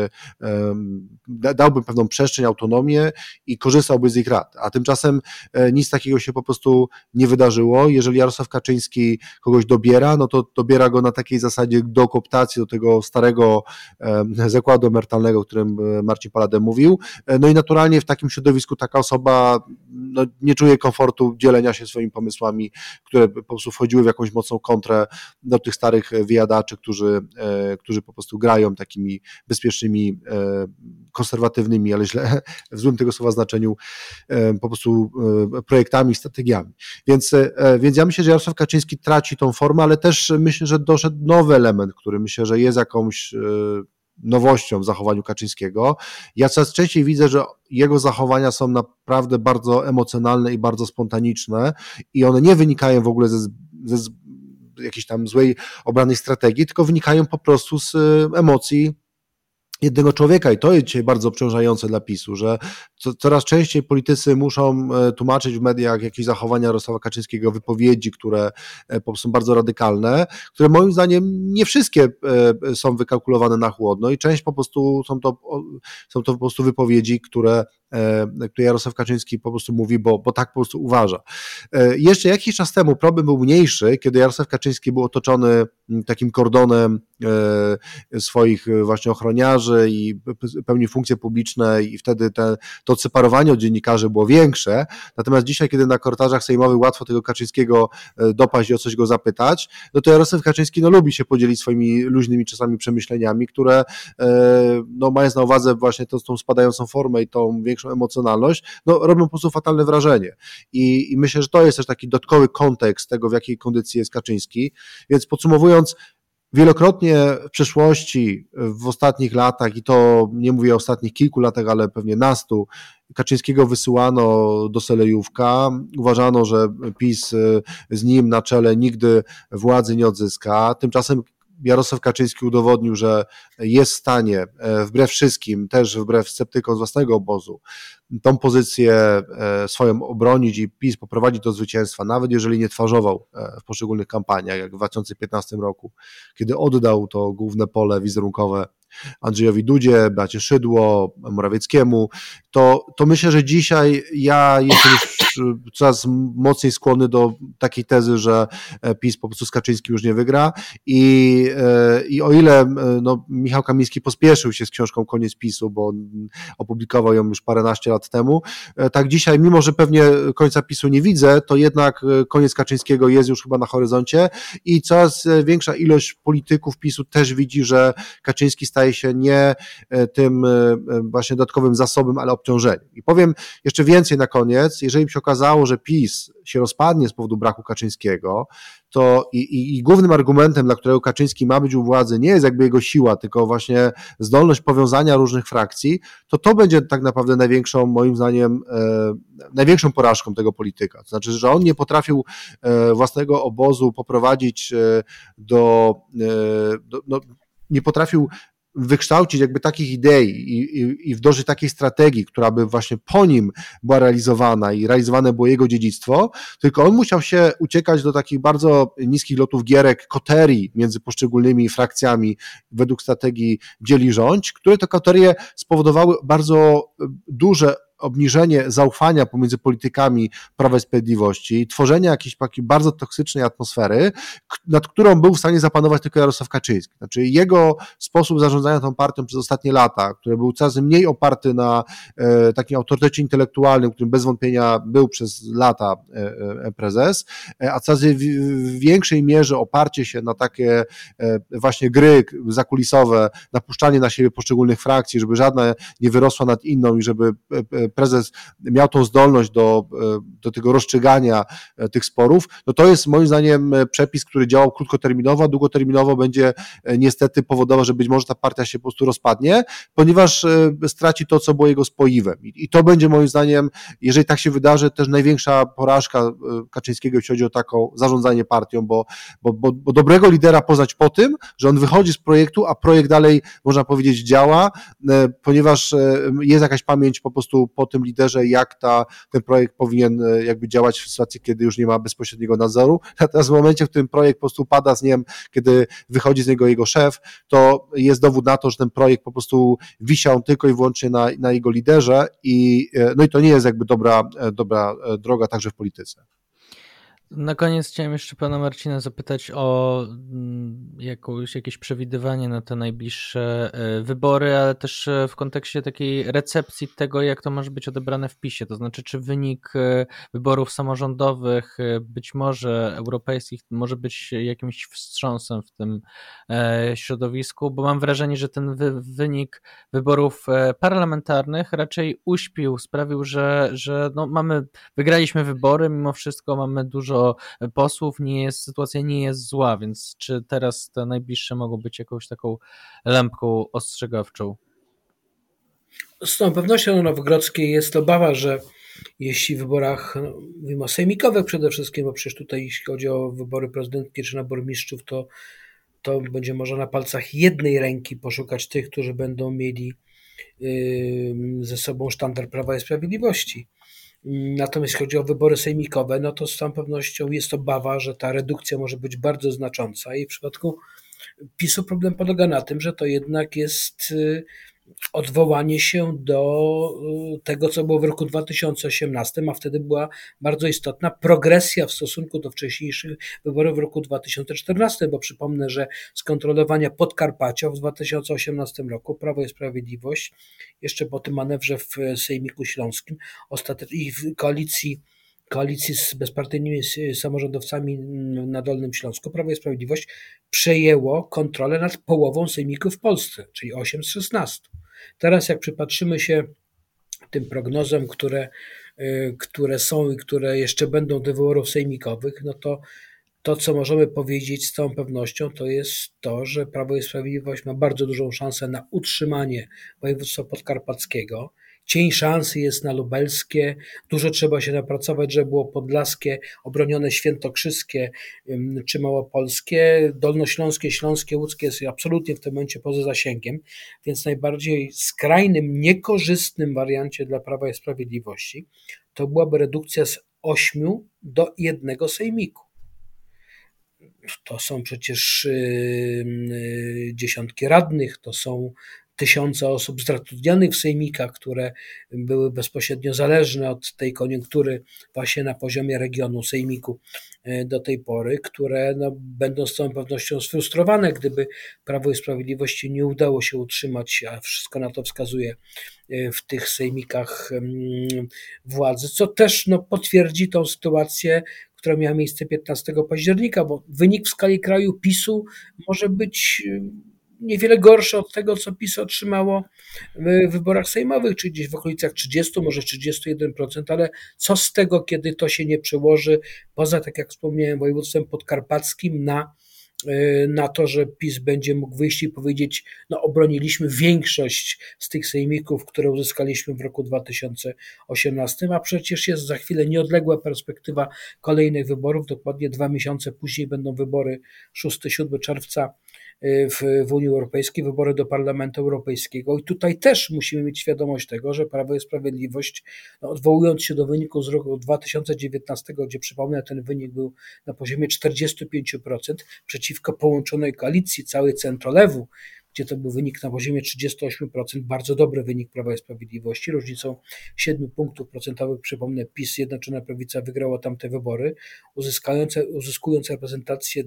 dałby pewną przestrzeń, autonomię i korzystałby z ich rad, a tymczasem nic takiego się po prostu nie wydarzyło. Jeżeli Jarosław Kaczyński kogoś dobiera, no to dobiera go na takiej zasadzie do kooptacji, do tego starego zakładu emerytalnego, o którym Marcin Paladin mówił, no i naturalnie w takim środowisku taka osoba no, nie czuje komfortu dzielenia się swoimi pomysłami, które po prostu wchodziły w jakąś mocną kontrę do tych starych wyjadaczy, którzy po prostu grają takimi bezpiecznymi, konserwatywnymi, ale źle, w złym tego słowa znaczeniu, po prostu projektami, strategiami. Więc ja myślę, że Jarosław Kaczyński traci tą formę, ale też myślę, że doszedł nowy element, który myślę, że jest jakąś nowością w zachowaniu Kaczyńskiego. Ja coraz częściej widzę, że jego zachowania są naprawdę bardzo emocjonalne i bardzo spontaniczne i one nie wynikają w ogóle ze jakiejś tam złej obranej strategii, tylko wynikają po prostu z emocji jednego człowieka i to jest dzisiaj bardzo obciążające dla PiS-u, że coraz częściej politycy muszą tłumaczyć w mediach jakieś zachowania Jarosława Kaczyńskiego, wypowiedzi, które po prostu są bardzo radykalne, które moim zdaniem nie wszystkie są wykalkulowane na chłodno i część po prostu są to po prostu wypowiedzi, które Jarosław Kaczyński po prostu mówi, bo tak po prostu uważa. Jeszcze jakiś czas temu problem był mniejszy, kiedy Jarosław Kaczyński był otoczony takim kordonem swoich właśnie ochroniarzy i pełnił funkcje publiczne i wtedy to odseparowanie od dziennikarzy było większe, natomiast dzisiaj, kiedy na korytarzach sejmowych łatwo tego Kaczyńskiego dopaść i o coś go zapytać, no to Jarosław Kaczyński lubi się podzielić swoimi luźnymi czasami przemyśleniami, które mając na uwadze właśnie tą spadającą formę i tą większą emocjonalność, robią po prostu fatalne wrażenie i myślę, że to jest też taki dodatkowy kontekst tego, w jakiej kondycji jest Kaczyński, więc podsumowując, wielokrotnie w przeszłości, w ostatnich latach, i to nie mówię o ostatnich kilku latach, ale pewnie nastu, Kaczyńskiego wysyłano do Selejówka. Uważano, że PiS z nim na czele nigdy władzy nie odzyska. Tymczasem Jarosław Kaczyński udowodnił, że jest w stanie, wbrew wszystkim, też wbrew sceptykom z własnego obozu, tą pozycję swoją obronić i PiS poprowadzić do zwycięstwa, nawet jeżeli nie twarzował w poszczególnych kampaniach, jak w 2015 roku, kiedy oddał to główne pole wizerunkowe Andrzejowi Dudzie, Beacie Szydło, Morawieckiemu, to myślę, że dzisiaj ja jestem już też coraz mocniej skłonny do takiej tezy, że PiS po prostu z Kaczyńskim już nie wygra i o ile Michał Kamiński pospieszył się z książką Koniec PiS-u, bo opublikował ją już paręnaście lat temu, tak dzisiaj, mimo że pewnie końca PiS-u nie widzę, to jednak koniec Kaczyńskiego jest już chyba na horyzoncie i coraz większa ilość polityków PiS-u też widzi, że Kaczyński staje się nie tym właśnie dodatkowym zasobem, ale obciążeniem. I powiem jeszcze więcej na koniec, jeżeli by się okazało, że PiS się rozpadnie z powodu braku Kaczyńskiego, to i głównym argumentem, dla którego Kaczyński ma być u władzy, nie jest jakby jego siła, tylko właśnie zdolność powiązania różnych frakcji, to będzie tak naprawdę największą, moim zdaniem, największą porażką tego polityka. To znaczy, że on nie potrafił własnego obozu poprowadzić nie potrafił wykształcić jakby takich idei i wdrożyć takiej strategii, która by właśnie po nim była realizowana i realizowane było jego dziedzictwo, tylko on musiał się uciekać do takich bardzo niskich lotów gierek, koterii między poszczególnymi frakcjami według strategii dzieli rządź, które to koterie spowodowały bardzo duże obniżenie zaufania pomiędzy politykami Prawa i Sprawiedliwości, tworzenie jakiejś takiej bardzo toksycznej atmosfery, nad którą był w stanie zapanować tylko Jarosław Kaczyński. Znaczy jego sposób zarządzania tą partią przez ostatnie lata, który był coraz mniej oparty na takim autorytecie intelektualnym, którym bez wątpienia był przez lata prezes, a coraz w większej mierze oparcie się na takie właśnie gry zakulisowe, napuszczanie na siebie poszczególnych frakcji, żeby żadna nie wyrosła nad inną i żeby prezes miał tą zdolność do tego rozstrzygania tych sporów, to jest moim zdaniem przepis, który działał krótkoterminowo, a długoterminowo będzie niestety powodował, że być może ta partia się po prostu rozpadnie, ponieważ straci to, co było jego spoiwem. I to będzie moim zdaniem, jeżeli tak się wydarzy, też największa porażka Kaczyńskiego, jeśli chodzi o taką zarządzanie partią, bo dobrego lidera poznać po tym, że on wychodzi z projektu, a projekt dalej, można powiedzieć, działa, ponieważ jest jakaś pamięć po prostu po tym liderze, jak ten projekt powinien jakby działać w sytuacji, kiedy już nie ma bezpośredniego nadzoru. Natomiast w momencie, w którym projekt po prostu pada z nim, kiedy wychodzi z niego jego szef, to jest dowód na to, że ten projekt po prostu wisiał tylko i wyłącznie na jego liderze i to nie jest jakby dobra droga także w polityce.
Na koniec chciałem jeszcze pana Marcina zapytać o jakieś przewidywanie na te najbliższe wybory, ale też w kontekście takiej recepcji tego, jak to może być odebrane w PiS-ie. To znaczy, czy wynik wyborów samorządowych, być może europejskich, może być jakimś wstrząsem w tym środowisku, bo mam wrażenie, że ten wynik wyborów parlamentarnych raczej uśpił, sprawił, że wygraliśmy wybory, mimo wszystko mamy dużo posłów, sytuacja nie jest zła, więc czy teraz te najbliższe mogą być jakąś taką lampką ostrzegawczą?
Z tą pewnością na Nowogrodzkiej jest obawa, że jeśli w wyborach, mówimy o sejmikowych przede wszystkim, bo przecież tutaj jeśli chodzi o wybory prezydenckie czy na burmistrzów, to będzie można na palcach jednej ręki poszukać tych, którzy będą mieli ze sobą sztandar Prawa i Sprawiedliwości. Natomiast jeśli chodzi o wybory sejmikowe, to z całą pewnością jest obawa, że ta redukcja może być bardzo znacząca i w przypadku PiS-u problem polega na tym, że to jednak jest odwołanie się do tego, co było w roku 2018, a wtedy była bardzo istotna progresja w stosunku do wcześniejszych wyborów w roku 2014, bo przypomnę, że z kontrolowania Podkarpacia w 2018 roku Prawo i Sprawiedliwość, jeszcze po tym manewrze w Sejmiku Śląskim i w koalicji z bezpartyjnymi samorządowcami na Dolnym Śląsku, Prawo i Sprawiedliwość przejęło kontrolę nad połową sejmików w Polsce, czyli 8 z 16. Teraz jak przypatrzymy się tym prognozom, które są i które jeszcze będą do wyborów sejmikowych, to, co możemy powiedzieć z całą pewnością, to jest to, że Prawo i Sprawiedliwość ma bardzo dużą szansę na utrzymanie województwa podkarpackiego. Cień szansy jest na lubelskie, dużo trzeba się napracować, żeby było podlaskie, obronione świętokrzyskie czy małopolskie, dolnośląskie, śląskie, łódzkie jest absolutnie w tym momencie poza zasięgiem, więc najbardziej skrajnym, niekorzystnym wariancie dla Prawa i Sprawiedliwości to byłaby redukcja z 8 do 1 sejmiku. To są przecież dziesiątki radnych, tysiące osób zatrudnionych w sejmikach, które były bezpośrednio zależne od tej koniunktury właśnie na poziomie regionu sejmiku do tej pory, które będą z całą pewnością sfrustrowane, gdyby Prawo i Sprawiedliwości nie udało się utrzymać, a wszystko na to wskazuje, w tych sejmikach władzy, co też potwierdzi tą sytuację, która miała miejsce 15 października, bo wynik w skali kraju PiS-u może być niewiele gorszy od tego, co PiS otrzymało w wyborach sejmowych, czyli gdzieś w okolicach 30, może 31%, ale co z tego, kiedy to się nie przełoży, poza, tak jak wspomniałem, województwem podkarpackim na to, że PiS będzie mógł wyjść i powiedzieć, obroniliśmy większość z tych sejmików, które uzyskaliśmy w roku 2018, a przecież jest za chwilę nieodległa perspektywa kolejnych wyborów, dokładnie 2 miesiące później będą wybory 6-7 czerwca w Unii Europejskiej, wybory do Parlamentu Europejskiego i tutaj też musimy mieć świadomość tego, że Prawo i Sprawiedliwość, odwołując się do wyniku z roku 2019, gdzie przypomnę, ten wynik był na poziomie 45%, przeciwko połączonej koalicji całej centrolewu, gdzie to był wynik na poziomie 38%, bardzo dobry wynik Prawa i Sprawiedliwości, różnicą 7 punktów procentowych, przypomnę, PiS, Zjednoczona Prawica wygrała tamte wybory, uzyskując reprezentację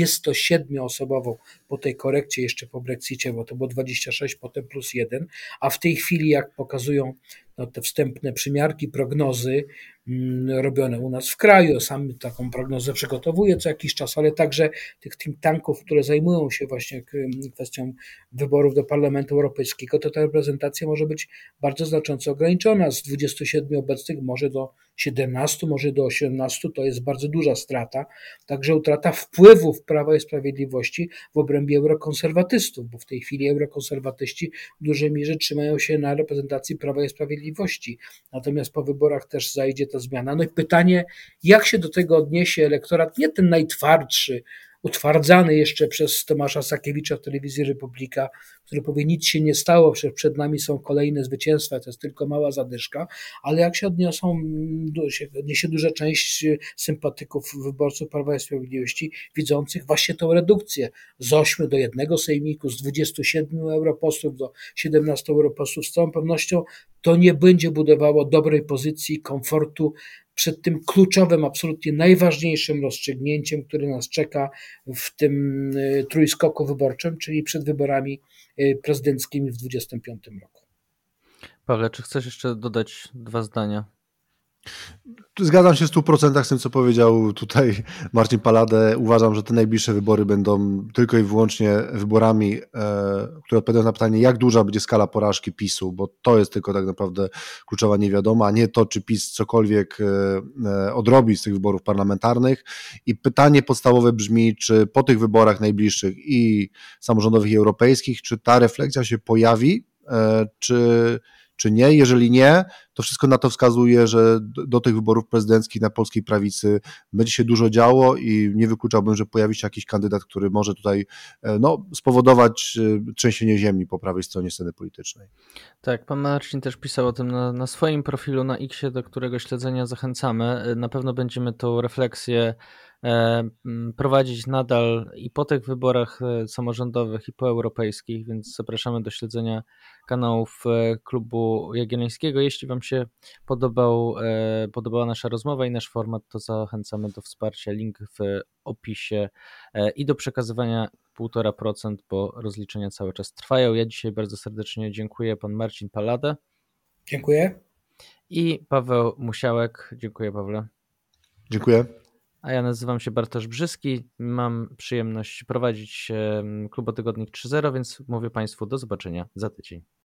27-osobową po tej korekcie, jeszcze po Brexicie, bo to było 26, potem plus 1, a w tej chwili, jak pokazują te wstępne przymiarki, prognozy robione u nas w kraju, sam taką prognozę przygotowuję co jakiś czas, ale także tych think tanków, które zajmują się właśnie kwestią wyborów do Parlamentu Europejskiego, to ta reprezentacja może być bardzo znacząco ograniczona. Z 27 obecnych może do 17, może do 18, to jest bardzo duża strata. Także utrata wpływów Prawa i Sprawiedliwości w obrębie eurokonserwatystów, bo w tej chwili eurokonserwatyści w dużej mierze trzymają się na reprezentacji Prawa i Sprawiedliwości. Natomiast po wyborach też zajdzie ta zmiana. No i pytanie, jak się do tego odniesie elektorat, nie ten najtwardszy, utwardzany jeszcze przez Tomasza Sakiewicza w telewizji Republika, który powie, nic się nie stało, przed nami są kolejne zwycięstwa, to jest tylko mała zadyszka, ale jak się odniesie duża część sympatyków wyborców Prawa i Sprawiedliwości, widzących właśnie tą redukcję z 8 do 1 sejmiku, z 27 europosłów do 17 europosłów, z całą pewnością to nie będzie budowało dobrej pozycji, komfortu przed tym kluczowym, absolutnie najważniejszym rozstrzygnięciem, które nas czeka w tym trójskoku wyborczym, czyli przed wyborami prezydenckimi w 2025 roku.
Pawle, czy chcesz jeszcze dodać 2 zdania?
Zgadzam się w 100% z tym, co powiedział tutaj Marcin Pallade. Uważam, że te najbliższe wybory będą tylko i wyłącznie wyborami, które odpowiadają na pytanie, jak duża będzie skala porażki PiS-u, bo to jest tylko tak naprawdę kluczowa niewiadoma, a nie to, czy PiS cokolwiek odrobi z tych wyborów parlamentarnych. I pytanie podstawowe brzmi, czy po tych wyborach najbliższych i samorządowych, i europejskich, czy ta refleksja się pojawi, czy nie. Jeżeli nie, to wszystko na to wskazuje, że do tych wyborów prezydenckich na polskiej prawicy będzie się dużo działo i nie wykluczałbym, że pojawi się jakiś kandydat, który może tutaj spowodować trzęsienie ziemi po prawej stronie sceny politycznej.
Tak, pan Marcin też pisał o tym na swoim profilu na X-ie, do którego śledzenia zachęcamy. Na pewno będziemy tą refleksję prowadzić nadal i po tych wyborach samorządowych i po europejskich, więc zapraszamy do śledzenia kanałów Klubu Jagiellońskiego. Jeśli wam się podobała nasza rozmowa i nasz format, to zachęcamy do wsparcia, link w opisie i do przekazywania 1,5%, bo rozliczenia cały czas trwają. Ja dzisiaj bardzo serdecznie dziękuję, pan Marcin Pallade.
Dziękuję.
I Paweł Musiałek. Dziękuję, Pawle.
Dziękuję.
A ja nazywam się Bartosz Brzyski. Mam przyjemność prowadzić Klubotygodnik 3.0, więc mówię Państwu do zobaczenia za tydzień.